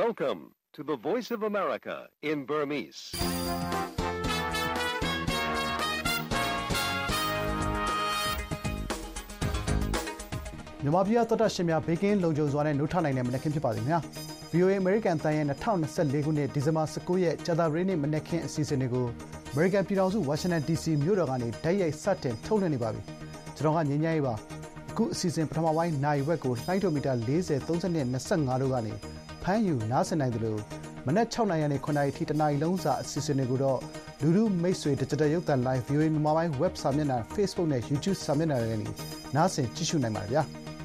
Welcome to the Voice of America in Burmese. မြန်မာပြည်တော်တော်ရှင်များဘေကင်းလုံခြုံစွာနဲ့နှုတ်ထနိုင်တဲ့မနက်ခင်းဖြစ်ပါစေခင်ဗျာ VOA American တန်ရဲ့2024ခုနှစ်ဒီဇင်ဘာ19ရက်ကြာသပတေးနေ့မနက်ခင်းအစီအစဉ်တွေကို American ပြည်ထောင်စု Washington DC မြို့တော်ကနေတိုက်ရိုက်စတင်ထုတ်လွှင့်နေပါပြီကျွန်တော်ကညဉ့်ညမ်းရေးပါအခုအစီအစဉ်ပထမပိုင်းနိုင်ဝက်ကိုလှိုင်းတိုမီတာ40 30နဲ့25တို့ကနေဖမ်းယူနားဆင်နိုင်တယ်လို့မနက်6နာရီနဲ့9နာရီထိတနာရီလုံးစာအစီအစဉ်တွေကိုတော့လူလူမိတ်ဆွေ Digital ရုပ်သံ Live VOA မြန်မာပိုင်း Web စာမျက်နှာ Facebook နဲ့ YouTube စာမျက်နှာတွေကနေနားဆင်ကြည့်ရှုနိုင်ပါတယ်ဗျာ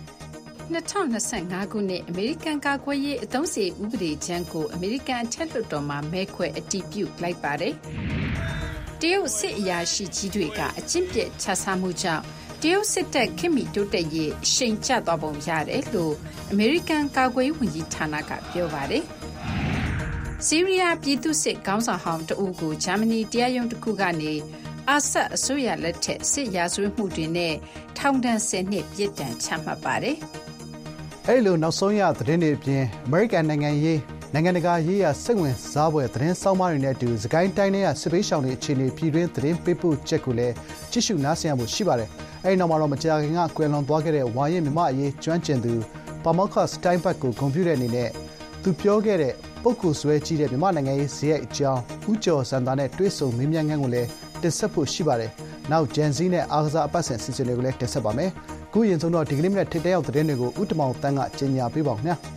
2025ခုနှစ်အမေရိကန်ကာကွယ်ရေးအသုံးစရိတ်ဥပဒေကြမ်းကိုအမေရိကန်အထက်လွှတ်တော်မှာမဲခွဲအတည်ပြုလိုက်ပါတယ်။တရုတ်စစ်အရာရှိကြီးတွေကအကျင့်ပြစ်ချစားမှုကြောင့်တရုတ်စစ်တပ်ခင်မီတိုးတက်ရေးအရှိန်ကျသွားပုံရတယ်လို့အမေရိကန်ကာကွယ်ရေးဝန်ကြီးဌာနကပြောပါတယ်။ဆီးရီးယားပြည်သူ့စစ်ခေါင်းဆောင်ဟောင်းတအုပ်ကိုဂျာမနီတရားရုံးတစ်ခုကနေအာဆတ်အစိုးရလက်ထက်စစ်ရာဇဝတ်မှုတွေနဲ့ထောင်ဒဏ်10နှစ်ပြစ်ဒဏ်ချမှတ်ပါတယ်။အဲ့လိုနောက်ဆုံးရသတင်းတွေအပြင် American နိုင်ငံရေးနိုင်ငံတကာရေးရာစိတ်ဝင်စားဖွယ်သတင်းစောင်းပါးတွေနဲ့အတူစကိုင်းတိုင်းရဲ့စစ်ပေးရှောင်တွေအခြေအနေပြည်တွင်းသတင်းပေးပို့ချက်ကိုလည်းကြည့်ရှုနားဆင်ရဖို့ရှိပါတယ်။အဲ့ဒီနောက်မှာတော့မကြာခင်ကကွယ်လွန်သွားခဲ့တဲ့ဝါရင်မြမအရေးကျွမ်းကျင်သူပါမောက္ခစတိုင်းဘတ်ကိုဂုဏ်ပြုတဲ့အနေနဲ့သူပြောခဲ့တဲ့ပုဂ္ဂိုလ်ဆွဲကြီးတဲ့မြမနိုင်ငံရေးဇယက်အကြောင်းဦးကျော်စံသားနဲ့တွေ့ဆုံမေးမြန်းခန်းကိုလည်းတင်ဆက်ဖို့ရှိပါတယ်။နောက်ဂျန်စီနဲ့အားကစားအပတ်စဉ်အစီအစဉ်တွေကိုလည်းတင်ဆက်ပါမယ်။ခုရင်ဆုံးတော့ဒီကနေ့မနေ့ထိတဲ့ရောက်သတင်းတွေကိုဥတ္တမောင်တန်းကကြေညာပေးပါဦးခင်ဗျာ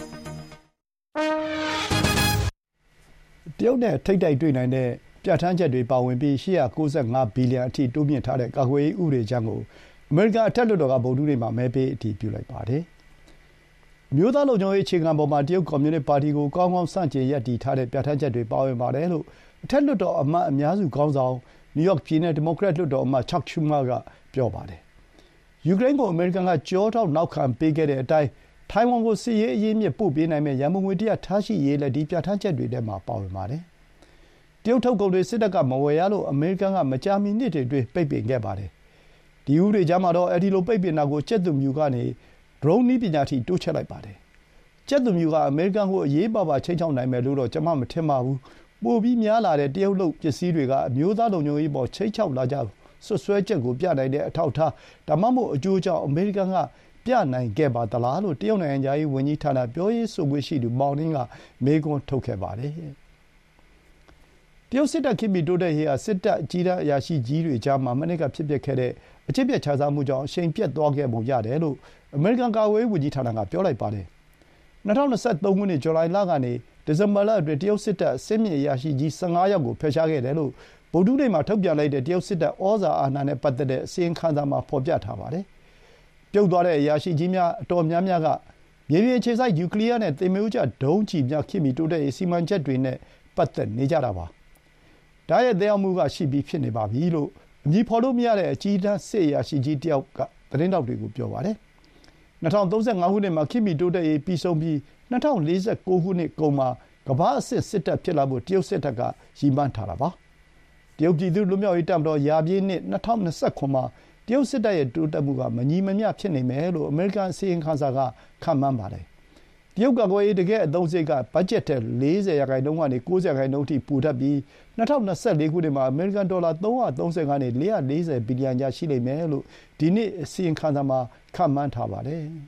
တရုတ်နဲ့ထိတ်တိုက်တွေ့နိုင်တဲ့ပြဋ္ဌာန်းချက်တွေပါဝင်ပြီး895ဘီလီယံအထိတိုးမြင့်ထားတဲ့ကာကွယ်ရေးဥပဒေကြမ်းကိုအမေရိကန်အထက်လွှတ်တော်ကဗုဒ္ဓနေ့မှာမဲပေးအတည်ပြုလိုက်ပါတယ်။မျိုးသားလုံခြုံရေးအခြေခံပေါ်မှာတရုတ်ကွန်မြူနစ်ပါတီကိုကောင်းကောင်းစန့်ကျင်ရပ်တည်ထားတဲ့ပြဋ္ဌာန်းချက်တွေပါဝင်ပါတယ်လို့အထက်လွှတ်တော်အမတ်အများစုခေါင်းဆောင်နယူးယောက်ပြည်နယ်ဒီမိုကရက်လွှတ်တော်အမတ်ချောက်ရှူမာကပြောပါတယ်။ယူကရိန်းကိုအမေရိကန်ကကြောထောက်နောက်ခံပေးခဲ့တဲ့အတိုင်းထိုင်ဝမ်ကိုစစ်ရေးအရင်းမြစ်ပို့ပေးနိုင်မယ့်ရန်ပုံငွေတရားထားရှိရေးလည်းဒီပြဋ္ဌာန်းချက်တွေထဲမှာပါဝင်ပါတယ်။တရုတ်ထုတ်ကုန်တွေစစ်တပ်ကမဝယ်ရလို့အမေရိကန်ကမကြာမီနှစ်တွေအတွင်းပိတ်ပင်ခဲ့ပါတယ်။ဒီဥပဒေကြမ်းမှာတော့အဲဒီလိုပိတ်ပင်တာကိုကျက်သူမြူကနေဒရုန်းနည်းပညာထိတိုးချဲ့လိုက်ပါတယ်။ကျက်သူမြူကအမေရိကန်ကိုအရေးပါချိန်ချောက်နိုင်မယ်လို့တော့ကျွန်မမထင်ပါဘူး။ပိုပြီးများလာတဲ့တရုတ်လုပ်ပစ္စည်းတွေကအမျိုးသားလုံခြုံရေးပေါ်ချိန်ချောက်လာကြဆွဆွဲချက်ကိုပြနိုင်တဲ့အထောက်အထားဒါမှမဟုတ်အကျိုးကြောင့်အမေရိကန်ကပြနိုင်ခဲ့ပါသလားလို့တရုတ်နိုင်ငံသားရေးဝန်ကြီးဌာနပြောရေးဆိုခွင့်ရှိသူမောင်နင်းကမေးခွန်းထုတ်ခဲ့ပါတယ်။တရုတ်စစ်တပ်ခင်မီတိုးတက်ရေးဟာစစ်တပ်အကြီးတန်းအရာရှိကြီးတွေကြားမှာမနေ့ကဖြစ်ပျက်ခဲ့တဲ့အကျင့်ပြတ်ခြစားမှုကြောင့်အရှိန်ပြတ်သွားခဲ့ပုံရတယ်လို့အမေရိကန်ကာကွယ်ရေးဝန်ကြီးဌာနကပြောလိုက်ပါတယ်။2023ခုနှစ်ဇူလိုင်လကနေဒီဇင်ဘာလအတွင်းတရုတ်စစ်တပ်အဆင့်မြင့်အရာရှိကြီး15ယောက်ကိုဖယ်ရှားခဲ့တယ်လို့ဗုဒ္ဓနေ့မှာထုတ်ပြန်လိုက်တဲ့တရုတ်စစ်တပ်ဩဇာအာဏာနဲ့ပတ်သက်တဲ့အစီရင်ခံစာမှာဖော်ပြထားပါတယ်။ပြုတ်သွားတဲ့အရာရှိကြီးများအတော်များများကမြေပြင်အခြေစိုက်နျူကလ িয়ার နဲ့သင်္ဘောကျဒုံးကျည်များခင်မီတိုးတက်ရေးစီမံချက်တွေနဲ့ပတ်သက်နေကြတာပါ။ဒါရဲ့သက်ရောက်မှုကရှိပြီးဖြစ်နေပါပြီလို့အမည်ဖော်လို့မရတဲ့အကြီးတန်းစစ်အရာရှိကြီးတယောက်ကသတင်းတောက်တွေကိုပြောပါတယ်။2035ခုနှစ်မှာခင်မီတိုးတက်ရေးပြီးဆုံးပြီး2049ခုနှစ်ကုန်မှာကမ္ဘာအဆင့်စစ်တပ်ဖြစ်လာဖို့တရုတ်စစ်တပ်ကရည်မှန်းထားတာပါ။တရုတ်ပြည်သူ့လွတ်မြောက်ရေးတပ်မတော်ရာပြည့်နှစ်2029မှာတရုတ်စစ်တပ်ရဲ့တိုးတက်မှုကမညီမမျှဖြစ်နေမယ်လို့အမေရိကန်အစီရင်ခံစာကခန့်မှန်းပါတယ်။တရုတ်ကာကွယ်ရေးတကယ်အသုံးစရိတ်ကဘတ်ဂျက်ထက်40%ကနေ90%အထိပိုထပ်ပြီး2024ခုနှစ်မှာအမေရိကန်ဒေါ်လာ330ကနေ440ဘီလီယံကျရှိလိမ့်မယ်လို့ဒီနေ့အစီရင်ခံစာမှာခန့်မှန်းထားပါတယ်။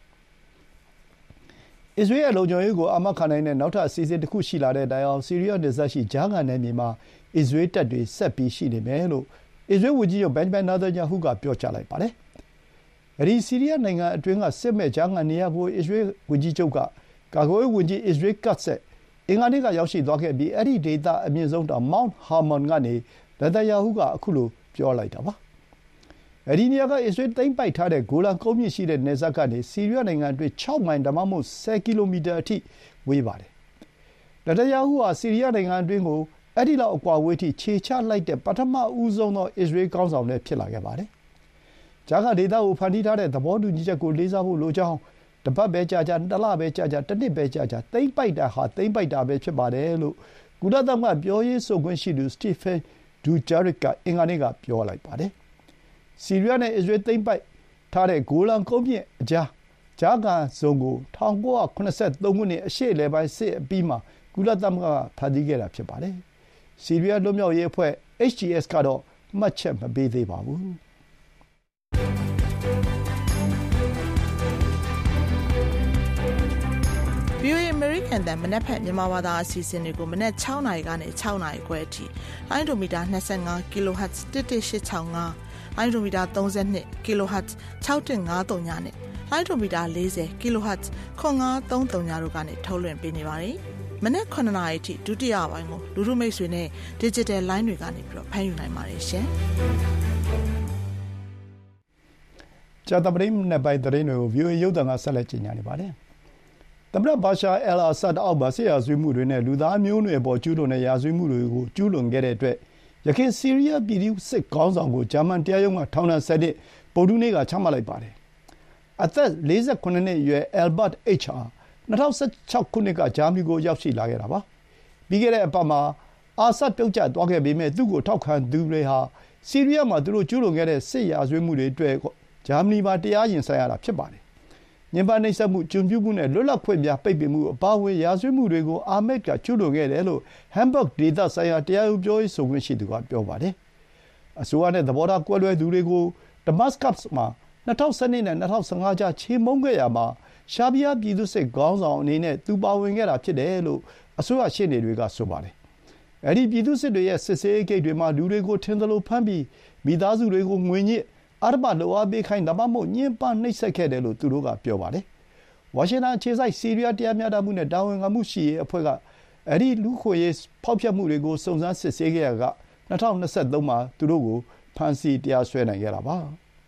အစ္စရေးရဲ့လုံခြုံရေးကိုအာမခံနိုင်တဲ့နောက်ထပ်အစီအစဉ်တစ်ခုရှိလာတဲ့တိုင်အောင်ဆီးရီးယားနယ်စပ်ရှိဂျာဂန်နယ်မြေမှာအစ္စရေးတပ်တွေဆက်ပြီးရှိနေမယ်လို့အစ္စရေးဝန်ကြီးချုပ်ဘင်ဂျမင်နာသန်ယာဟုကပြောကြားလိုက်ပါတယ်။အဲဒီဆီးရီးယားနိုင်ငံအတွင်းကစစ်မဲ့ဂျာဂန်နေရာကိုအစ္စရေးဝန်ကြီးချုပ်ကကာကွယ်ရေးဝန်ကြီးအစ္စရေးကတ်ဆက်အင်္ဂါနေ့ကရောက်ရှိသွားခဲ့ပြီးအဲ့ဒီဒေသအမြင့်ဆုံးတောင်မောင့်ဟာမွန်ကနေနာသန်ယာဟုကအခုလိုပြောလိုက်တာပါ။အဲဒီနေရာကအစ္စရေးသိမ်းပိုက်ထားတဲ့ဂိုလန်ကုန်းမြင့်ရှိတဲ့နယ်စပ်ကနေဆီးရီးယားနိုင်ငံအတွင်း6မိုင်ဒါမှမဟုတ်10ကီလိုမီတာအထိဝေးပါတယ်။နာသန်ယာဟုဟာဆီးရီးယားနိုင်ငံအတွင်းကိုအဲ့ဒီလောက်အကွာဝေးထိခြေချလိုက်တဲ့ပထမဦးဆုံးသောအစ္စရေးခေါင်းဆောင်လည်းဖြစ်လာခဲ့ပါတယ်။ဂျာဂန်ဒေသကိုဖန်တီးထားတဲ့သဘောတူညီချက်ကိုလေးစားဖို့လိုကြောင်းတပတ်ပဲကြာကြာ2လပဲကြာကြာ1နှစ်ပဲကြာကြာသိမ်းပိုက်တာဟာသိမ်းပိုက်တာပဲဖြစ်ပါတယ်လို့ကုလသမဂ္ဂပြောရေးဆိုခွင့်ရှိသူစတီဖန်ဒူဂျာရစ်ကအင်္ဂါနေ့ကပြောလိုက်ပါတယ်။ဆီးရီးယားနဲ့အစ္စရေးသိမ်းပိုက်ထားတဲ့ဂိုလန်ကုန်းမြင့်အကြားကြားခံဇုံကို1983 ခုနှစ်အရှေ့အလယ်ပိုင်းစစ်အပြီးမှာကုလသမဂ္ဂကဖန်တီးခဲ့တာဖြစ်ပါတယ်။ဆီးရီးယားလွတ်မြောက်ရေးအဖွဲ့ HTS ကတော့မှတ်ချက်မပေးသေးပါဘူး။ VOA American တန်မနက်ဖြန်မြန်မာဘာသာအစီအစဉ်တွေကိုမနက်6နာရီကနေ6နာရီခွဲအထိလိုင်းဒိုမီတာ25 kHz 11865လိုင်းဒိုမီတာ32 kHz 6153ညနဲ့လိုင်းဒိုမီတာ40 kHz 9533တို့ကနေထုတ်လွှင့်ပေးနေပါတယ်။မနက်9နာရီအထိဒုတိယပိုင်းကိုလူထုမိတ်ဆွေနဲ့ digital line တွေကနေပြီးတော့ဖမ်းယူနိုင်ပါတယ်ရှင်။ကြာသပတေးနေ့ပိုင်းသတင်းတွေကို VOA ရုပ်သံကဆက်လက်ကြီးညာနေပါတယ်။သမ္မတဘာရှာအယ်အာဆတ်အောက်မှာစစ်ရာဇဝတ်မှုတွေနဲ့လူသားမျိုးနွယ်ပေါ်ကျူးလွန်တဲ့ရာဇဝတ်မှုတွေကိုကျူးလွန်ခဲ့တဲ့အတွက်ယခင်ဆီးရီးယားပြည်သူ့စစ်ခေါင်းဆောင်ကိုဂျာမန်တရားရုံးကထောင်ဒဏ်7 နှစ်ဗုဒ္ဓဟူးနေ့ကချမှတ်လိုက်ပါတယ်။အသက်48နှစ်အရွယ် Albert H ဟာ2016 ခုနှစ်ကဂျာမနီကိုရောက်ရှိလာခဲ့တာပါ။ပြီးခဲ့တဲ့အပတ်မှာအာဆတ်ပြုတ်ကျသွားခဲ့ပေမဲ့သူ့ကိုထောက်ခံသူတွေဟာဆီးရီးယားမှာသူတို့ကျူးလွန်ခဲ့တဲ့စစ်ရာဇဝတ်မှုတွေအတွက်ဂျာမနီမှာတရားရင်ဆိုင်ရတာဖြစ်ပါတယ်။ညှဉ်းပန်းနှိပ်စက်မှု၊ကျွန်ပြုမှုနဲ့လွတ်လပ်ခွင့်များပိတ်ပင်မှုအပါအဝင်ရာဇဝတ်မှုတွေကိုအာမက်ကကျူးလွန်ခဲ့တယ်လို့ဟမ်ဘတ်ဒေသဆိုင်ရာတရားရုံးပြောရေးဆိုခွင့်ရှိသူကပြောပါတယ်။အစိုးရနဲ့သဘောထားကွဲလွဲသူတွေကိုဒမတ်စကတ်မှာ2012နဲ့2015ကြားချေမှုန်းခဲ့ရာမှာရှာဘီယာပြည်သူ့စစ်ခေါင်းဆောင်အနေနဲ့သူပါဝင်ခဲ့တာဖြစ်တယ်လို့အစိုးရရှေ့နေတွေကဆိုပါတယ်။အဲဒီပြည်သူ့စစ်တွေရဲ့စစ်ဆေးရေးဂိတ်တွေမှာလူတွေကိုထင်သလိုဖမ်းပြီးမိသားစုတွေကိုငွေညစ်အဓမ္မလုပ်အားပေးခိုင်းဒါမှမဟုတ်ညှဉ်းပန်းနှိပ်စက်ခဲ့တယ်လို့သူတို့ကပြောပါတယ်။ဝါရှင်တန်အခြေစိုက်ဆီးရီးယားတရားမျှတမှုနဲ့တာဝန်ခံမှုရှိရေးအဖွဲ့ကအဲဒီလူ့အခွင့်အရေးဖောက်ဖျက်မှုတွေကိုစုံစမ်းစစ်ဆေးခဲ့ရာက2023မှာသူတို့ကိုဖမ်းဆီးတရားစွဲနိုင်ခဲ့တာပါ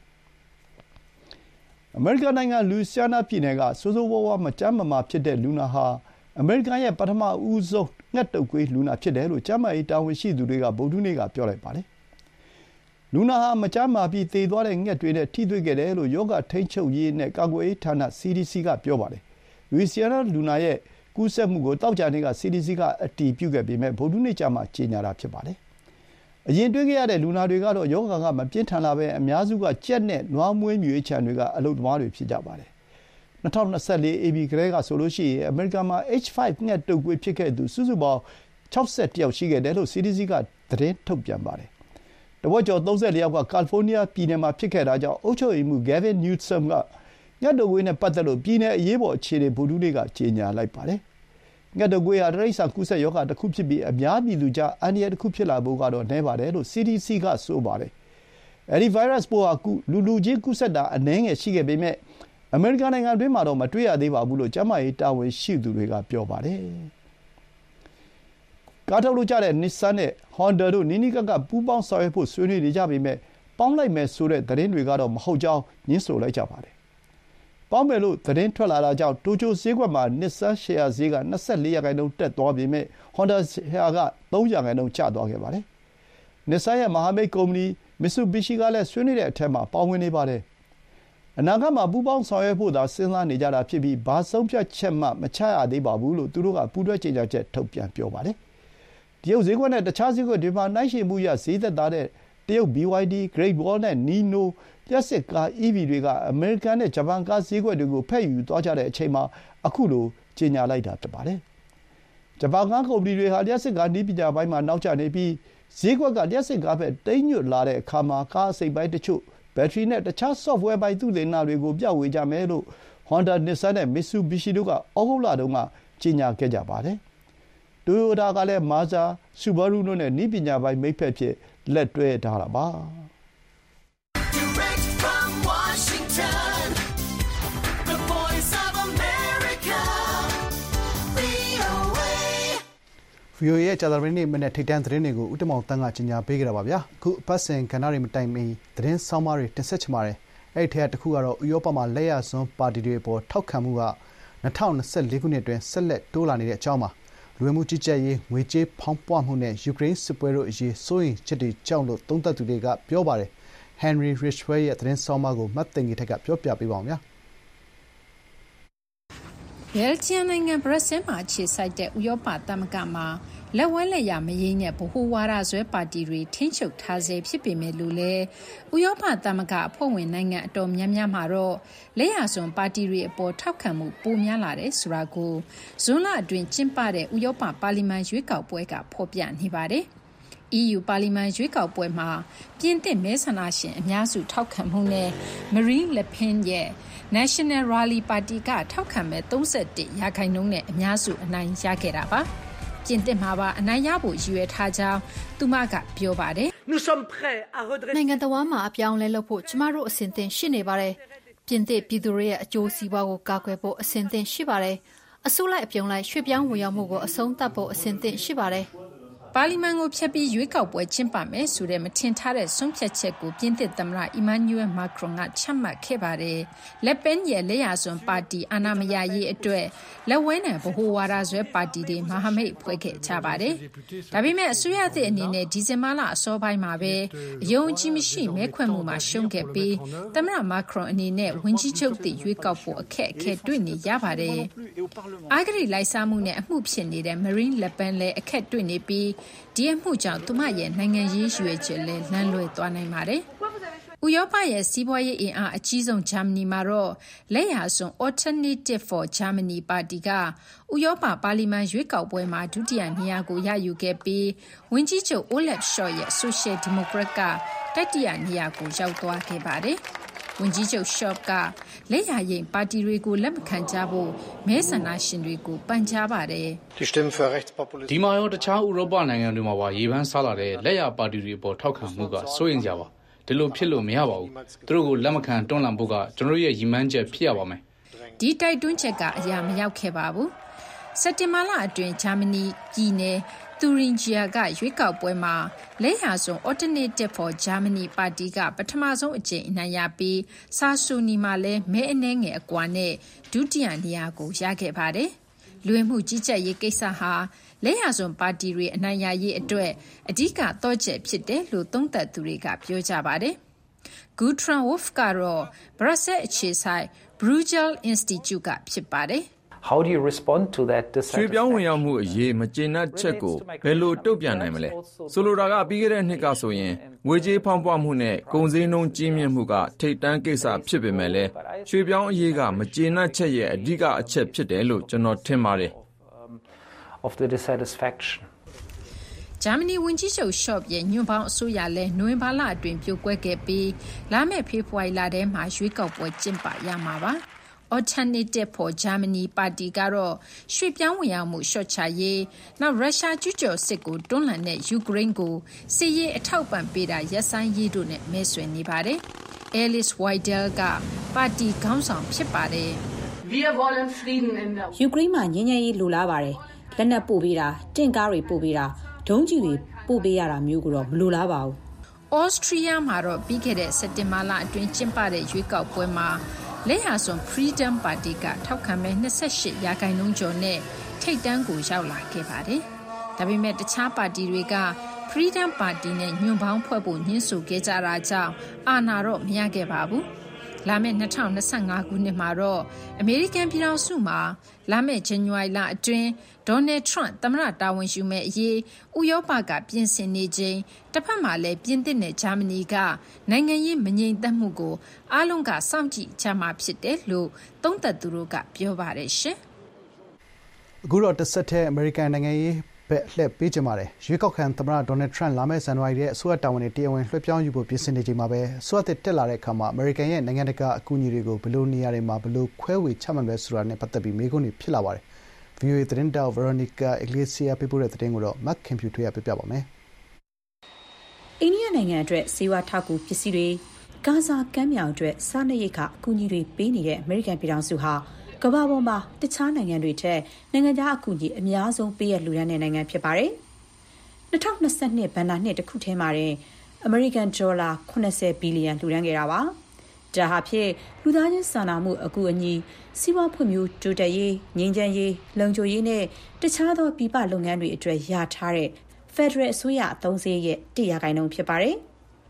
။အမေရိကန်နိုင်ငံလူစီယာနာပြည်နယ်ကဆိုးဆိုးဝါးဝါးမကျန်းမမာဖြစ်တဲ့လူနာဟာအမေရိကန်ရဲ့ပထမဦးဆုံးငှက်တုပ်ကွေးလူနာဖြစ်တယ်လို့ကျန်းမာရေးတာဝန်ရှိသူတွေကဗုဒ္ဓဟူးနေ့ကပြောလိုက်ပါတယ်။လူနာဟာမကျန်းမာပြီးသေသွားတဲ့ငှက်တွေနဲ့ထိတွေ့ခဲ့တယ်လို့ရောဂါထိန်းချုပ်ရေးနဲ့ကာကွယ်ရေးဌာန CDC ကပြောပါတယ်။လူစီယာနာလူနာရဲ့ကူးစက်မှုကိုသောကြာနေ့က CDC ကအတည်ပြုခဲ့ပေမဲ့ဗုဒ္ဓဟူးနေ့ကျမှကြေညာတာဖြစ်ပါတယ်။အရင်တွေ့ခဲ့ရတဲ့လူနာတွေကတော့ရောဂါကမပြင်းထန်လာဘဲအများစုကကြက်နဲ့နွားမွေးမြူရေးခြံတွေကအလုပ်သမားတွေဖြစ်ကြပါတယ်။2024 AB ကလေးကဆိုလို့ရှိရင်အမေရိကန်မှာ H5 ငှက်တုပ်ကွေးဖြစ်ခဲ့သူစုစုပေါင်း61ယောက်ရှိခဲ့တယ်လို့ CDC ကသတင်းထုတ်ပြန်ပါတယ်။တဝက်ကျော်34ယောက်ကကယ်လီဖိုးနီးယားပြည်နယ်မှာဖြစ်ခဲ့တာကြောင့်အုပ်ချုပ်ရေးမှူး Gavin Newsom ကငှက်တုပ်ကွေးနဲ့ပတ်သက်လို့ပြည်နယ်အရေးပေါ်အခြေအနေဗုဒ္ဓဟူးနေ့ကကြေညာလိုက်ပါတယ်။ငှက်တုပ်ကွေးဟာတိရစ္ဆာန်ကူးစက်ရောဂါတစ်ခုဖြစ်ပြီးအများပြည်သူကြားအန္တရာယ်တစ်ခုဖြစ်လာဖို့ကတော့နည်းပါတယ်လို့ CDC ကဆိုပါတယ်။အဲဒီဗိုင်းရပ်စ်ပိုးဟာလူချင်းကူးစက်တာအနည်းငယ်ရှိခဲ့ပေမဲ့အမေရိကန်နိုင်ငံတွင်းမှာတော့မတွေ့ရသေးပါဘူးလို့ကျန်းမာရေးတာဝန်ရှိသူတွေကပြောပါတယ်။ကားထုတ်လုပ်ကြတဲ့ Nissan နဲ့ Honda တို့နီးနီးကပ်ကပ်ပူးပေါင်းဆောင်ရွက်ဖို့ဆွေးနွေးနေကြပေမဲ့ပေါင်းလိုက်မယ်ဆိုတဲ့သတင်းတွေကတော့မဟုတ်ကြောင်းငြင်းဆိုလိုက်ကြပါတယ်။ပေါင်းမယ်လို့သတင်းထွက်လာတာကြောင့်တိုကျိုဈေးကွက်မှာ Nissan ရှယ်ယာဈေးက 24% တက်သွားပေမဲ့ Honda ရှယ်ယာက 3% ကျသွားခဲ့ပါတယ်။ Nissan ရဲ့မဟာမိတ်ကုမ္ပဏီ Mitsubishi ကလည်းဆွေးနွေးတဲ့အထက်မှာပါဝင်နေပါတယ်။အနာဂတ်မှာပူးပေါင်းဆောင်ရွက်ဖို့သာစဉ်းစားနေကြတာဖြစ်ပြီးဘာဆုံးဖြတ်ချက်မှမချရသေးပါဘူးလို့သူတို့ကပူးတွဲကြေညာချက်ထုတ်ပြန်ပြောပါတယ်။တရုတ်ဈေးကွက်နဲ့တခြားဈေးကွက်တွေမှာနှိုင်းယှဉ်မှုအရဈေးသက်သာတဲ့တရုတ် BYD, Great Wall နဲ့ Nino လျှပ်စစ်ကား EV တွေကအမေရိကန်နဲ့ဂျပန်ကားဈေးကွက်တွေကိုဖက်ယူသွားကြတဲ့အချိန်မှာအခုလိုကြေညာလိုက်တာဖြစ်ပါတယ်။ဂျပန်ကားကုမ္ပဏီတွေဟာလျှပ်စစ်ကားနည်းပညာပိုင်းမှာနောက်ကျနေပြီးဈေးကွက်ကလျှပ်စစ်ကားဘက်တိမ်းညွတ်လာတဲ့အခါမှာကားအစိတ်ပိုင်းတချို့ဘက်ထရီနဲ့တခြား software ပိုင်းသုတေသနတွေကိုပြဝေကြမယ်လို့ Honda, Nissan နဲ့ Mitsubishi တို့ကဩဂုတ်လတုန်းကကြေညာခဲ့ကြပါတယ်။ Toyota ကလည်း Mazda, Subaru တို့နဲ့နည်းပညာပိုင်းမိတ်ဖက်ဖြစ်လက်တွဲထားတာပါ။ VOA ရဲ့ကြာသပတေးနေ့မနေ့ထိပ်တန်းသတင်းတွေကိုဦးတမောင်တန်းကကြီးညာပေးကြတာပါဗျာအခုအပတ်စဉ်ကဏ္ဍတွေမတိုင်မီသတင်းဆောင်းပါးတွေတင်ဆက်ချင်ပါတယ်အဲ့ဒီထဲကတစ်ခုကတော့ဥရောပမှာလက်ရစွန်းပါတီတွေအပေါ်ထောက်ခံမှုက2024ခုနှစ်အတွင်းဆက်လက်တိုးလာနေတဲ့အကြောင်းပါလူဝင်မှုကြီးကြပ်ရေးငွေကြေးဖောင်းပွမှုနဲ့ယူကရိန်းစစ်ပွဲတို့အရေးစိုးရိမ်ချက်တွေကြောင့်လို့သုံးသပ်သူတွေကပြောပါတယ် Henry Ridgwell ရဲ့သတင်းဆောင်းပါးကိုမတ်သိင်္ဂီထက်ကပြောပြပေးပါဦးဗျာဘယ်လ်ဂျီယံနိုင်ငံဘရက်ဆဲလ်မှာအခြေစိုက်တဲ့ဥရောပသမဂ္ဂမှာလက်ဝဲလက်ရမရင်းနဲ့ဗဟိုဝါဒဆွဲပါတီတွေထိန်းချုပ်ထားစေဖြစ်ပေမဲ့လို့လေဥရောပသမဂ္ဂအဖွဲ့ဝင်နိုင်ငံအတော်များများမှာတော့လက်ရစွန်ပါတီတွေအပေါ်ထောက်ခံမှုပိုများလာတယ်ဆိုတာကိုဇွန်လအတွင်းကျင်းပတဲ့ဥရောပပါလီမန်ရွေးကောက်ပွဲကဖော်ပြနေပါတယ်။ EU ပါလီမန်ရွေးကောက်ပွဲမှာပြင်သစ်မဲဆန္ဒရှင်အများစုထောက်ခံမှုနဲ့ Marine Le Pen ရဲ့ National Rally ပါတီကထောက်ခံမဲ့31%နဲ့အများစုအနိုင်ရခဲ့တာပါ။ပြင်သစ်မှာပါအနိုင်ရဖို့ရည်ရွယ်ထားကြောင်းသူမကပြောပါတယ်။ "နိုင်ငံတော်မှာအပြောင်းလဲလုပ်ဖို့ကျမတို့အစဉ်သင့်ရှိနေပါတယ်။ပြင်သစ်ပြည်သူတွေရဲ့အကျိုးစီးပွားကိုကာကွယ်ဖို့အစဉ်သင့်ရှိပါတယ်။အစိုးလိုက်အပြုံလိုက်ရွှေ့ပြောင်းဝင်ရောက်မှုကိုအဆုံးသတ်ဖို့အစဉ်သင့်ရှိပါတယ်။ပါလီမန်ကိုဖျက်ပြီးရွေးကောက်ပွဲကျင်းပမယ်ဆိုတဲ့မထင်ထားတဲ့ဆုံးဖြတ်ချက်ကိုပြင်သစ်သမ္မတ Emmanuel Macron ကချမှတ်ခဲ့ပါတယ်။ Le Pen ရဲ့လက်ရစွန်ပါတီအာဏာမရရေးအတွက်လက်ဝဲနဲ့ဗဟိုဝါဒဆွဲပါတီတွေမဟာမိတ်ဖွဲ့ခဲ့ကြပါတယ်။ဒါပေမဲ့အစိုးရသစ်အနေနဲ့ဒီဇင်ဘာလအစောပိုင်းမှာပဲအယုံကြည်မရှိမဲခွဲမှုမှာရှုံးခဲ့ပြီးသမ္မတ Macron အနေနဲ့ဝန်ကြီးချုပ်သစ်ရွေးကောက်ဖို့အခက်အခဲတွေ့နေရပါတယ်။အာဂရိလိုက်စားမှုနဲ့အမှုဖြစ်နေတဲ့ Marine Le Pen လည်းအခက်တွေ့နေပြီးဒီအမှုကြောင့်သူမရဲ့နိုင်ငံရေးရွေးချယ်လဲလမ်းလွဲသွားနိုင်ပါတယ်။ဥရောပရဲ့စီးပွားရေးအင်အားအကြီးဆုံးဂျာမနီမှာတော့လက်ရစွန် Alternative for Germany ပါတီကဥရောပပါလီမန်ရွေးကောက်ပွဲမှာဒုတိယနေရာကိုရယူခဲ့ပြီးဝန်ကြီးချုပ် Olaf Scholz ရဲ့ Social Democrat ကတတိယနေရာကိုရောက်သွားခဲ့ပါတယ်။ဝန်ကြီးချုပ် Scholz ကလက်ရရင်ပါတီတွေကိုလက်မခံကြဖို့မဲဆန္ဒရှင်တွေကိုပန်ကြားပါတယ်။ဒီမှာရောတခြားဥရောပနိုင်ငံတွေမှာပါရေပန်းစားလာတဲ့လက်ရပါတီတွေအပေါ်ထောက်ခံမှုကစိုးရိမ်ကြပါဒီလိုဖြစ်လို့မရပါဘူးသူတို့ကိုလက်မခံတွန်းလှန်ဖို့ကကျွန်တော်ရဲ့ရည်မှန်းချက်ဖြစ်ရပါမယ်ဒီတိုက်တွန်းချက်ကအရာမရောက်ခဲ့ပါဘူးစက်တင်ဘာလအတွင်းဂျာမနီပြည်နယ်သူရင်ဂျီယာကရွေးကောက်ပွဲမှာလက်ရစွန် Alternative for Germany ပါတီကပထမဆုံးအကြိမ်အနိုင်ရပြီးဆာဆူနီမှာလည်းမဲအနှဲငယ်အကွာနဲ့ဒုတိယနေရာကိုရခဲ့ပါတယ်လူဝင်မှုကြီးကြပ်ရေးကိစ္စဟာလက်ရစွန်ပါတီတွေအနိုင်ရရေးအတွက်အဓိကတော့ချက်ဖြစ်တယ်လို့သုံးသပ်သူတွေကပြောကြပါတယ်။ Gudrun Wolf ကတော့ Brussels အခြေစိုက် Bruegel Institute ကဖြစ်ပါတယ်။ How do you respond to that ရွှေ့ပြောင်းဝင်ရောက်မှုအရေးမကျေနပ်ချက်ကိုဘယ်လိုတုံ့ပြန်နိုင်မလဲဆိုလိုတာကပြီးခဲ့တဲ့နှစ်ကဆိုရင်ငွေကြေးဖောင်းပွမှုနဲ့ကုန်စည်နှုန်းကြီးမြင့်မှုကထိပ်တန်းကိစ္စဖြစ်ပေမဲ့လည်းရွှေ့ပြောင်းအရေးကမကျေနပ်ချက်ရဲ့အဓိကအချက်ဖြစ်တယ်လို့ကျွန်တော်ထင်ပါတယ် of the dissatisfaction ဂျာမနီဝန်ကြီးချုပ် Scholz ရဲ့ညွန့်ပေါင်းအစိုးရလည်းနိုဝင်ဘာလအတွင်းပြိုကွဲခဲ့ပြီးလာမယ့်ဖေဖော်ဝါရီလထဲမှာရွေးကောက်ပွဲကျင်းပရမှာပါAlternative for Germany ပါတီကတော့ရွှေ့ပြောင်းဝင်ရောက်မှုလျှော့ချရေးနောက်ရုရှားကျူးကျော်စစ်ကိုတွန်းလှန်တဲ့ယူကရိန်းကိုစစ်ရေးအထောက်ပံ့ပေးတာရပ်ဆိုင်းရေးတို့နဲ့မဲဆွယ်နေပါတယ်။ Alice Weidel ကပါတီခေါင်းဆောင်ဖြစ်ပါတယ်။ ယူကရိန်းမှာငြိမ်းချမ်းရေးလိုလားပါတယ်။လက်နက်ပို့ပေးတာတင့်ကားတွေပို့ပေးတာဒုံးကျည်တွေပို့ပေးရတာမျိုးကိုတော့မလိုလားပါဘူး။ Austria မှာတော့ပြီးခဲ့တဲ့စက်တင်ဘာလအတွင်းကျင်းပတဲ့ရွေးကောက်ပွဲမှာလက်ရစွန် Freedom ပါတီကထောက်ခံမဲ28%ကျော်နဲ့ထိပ်တန်းကိုရောက်လာခဲ့ပါတယ်။ဒါပေမဲ့တခြားပါတီတွေက Freedom ပါတီနဲ့ညွန့်ပေါင်းဖွဲ့ဖို့ညှင်းဆိုခဲ့ကြတာကြောင့်အာဏာတော့မရခဲ့ပါဘူး။လာမယ့်2025ခုနှစ်မှာတော့အမေရိကန်ပြည်ထောင်စုမှာလာမယ့်ဇန်နဝါရီလအတွင်းဒေါ်နယ်ထရန့်သမ္မတတာဝန်ယူမဲ့အရေးဥရောပကပြင်ဆင်နေချိန်တစ်ဖက်မှာလည်းပြင်သစ်နဲ့ဂျာမနီကနိုင်ငံရေးမငြိမ်သက်မှုကိုအားလုံးကစောင့်ကြည့်ကြမှာဖြစ်တယ်လို့သုံးသပ်သူတို့ကပြောပါတယ်ရှင်။အခုတော့တစ်ဆက်တည်းအမေရိကန်နိုင်ငံရေးဘက်လှည့်ပေးကြပါတယ်။ရွေးကောက်ခံသမ္မတဒေါ်နယ်ထရန့်လာမယ့်ဇန်နဝါရီရဲ့အစိုးရတာဝန်တွေတရားဝင်လွှဲပြောင်းယူဖို့ပြင်ဆင်နေချိန်မှာပဲအစိုးရတက်လာတဲ့အခါမှာအမေရိကန်ရဲ့နိုင်ငံတကာအကူအညီတွေကိုဘယ်လိုနေရာတွေမှာဘယ်လိုခွဲဝေချမှတ်မလဲဆိုတာနဲ့ပတ်သက်ပြီးမေးခွန်းတွေဖြစ်လာပါတယ်။ VOA သတင်းတောက် Veronica Iglesias ပေးပို့တဲ့သတင်းကိုတော့မတ်ခင်ဖြူထွေးကပြပြပါမယ်။အိန္ဒိယနိုင်ငံအတွက်စေဝါထောက်ကူပစ္စည်းတွေဂါဇာကမ်းမြောင်အတွက်စားနပ်ရိက္ခာအကူအညီတွေပေးနေတဲ့အမေရိကန်ပြည်ထောင်စုဟာကမ္ဘာပေါ်မှာတခြားနိုင်ငံတွေထက်နိုင်ငံခြားအကူအညီအများဆုံးပေးရလှူဒါန်းတဲ့နိုင်ငံဖြစ်ပါတယ်။2022ဘဏ္ဍာနှစ်တစ်ခုထဲမှာတင်အမေရိကန်ဒေါ်လာ80ဘီလီယံလှူဒါန်းခဲ့တာပါ။ဒါဟာဖြင့်လူသားချင်းစာနာမှုအကူအညီစီးပွားဖွံ့ဖြိုးတိုးတက်ရေးငြိမ်းချမ်းရေးလုံခြုံရေးနဲ့တခြားသောပြည်ပလုပ်ငန်းတွေအတွက်ရထားတဲ့ဖက်ဒရယ်အစိုးရအသုံးစရိတ်ရဲ့1%ဖြစ်ပါတယ်။ ဒီ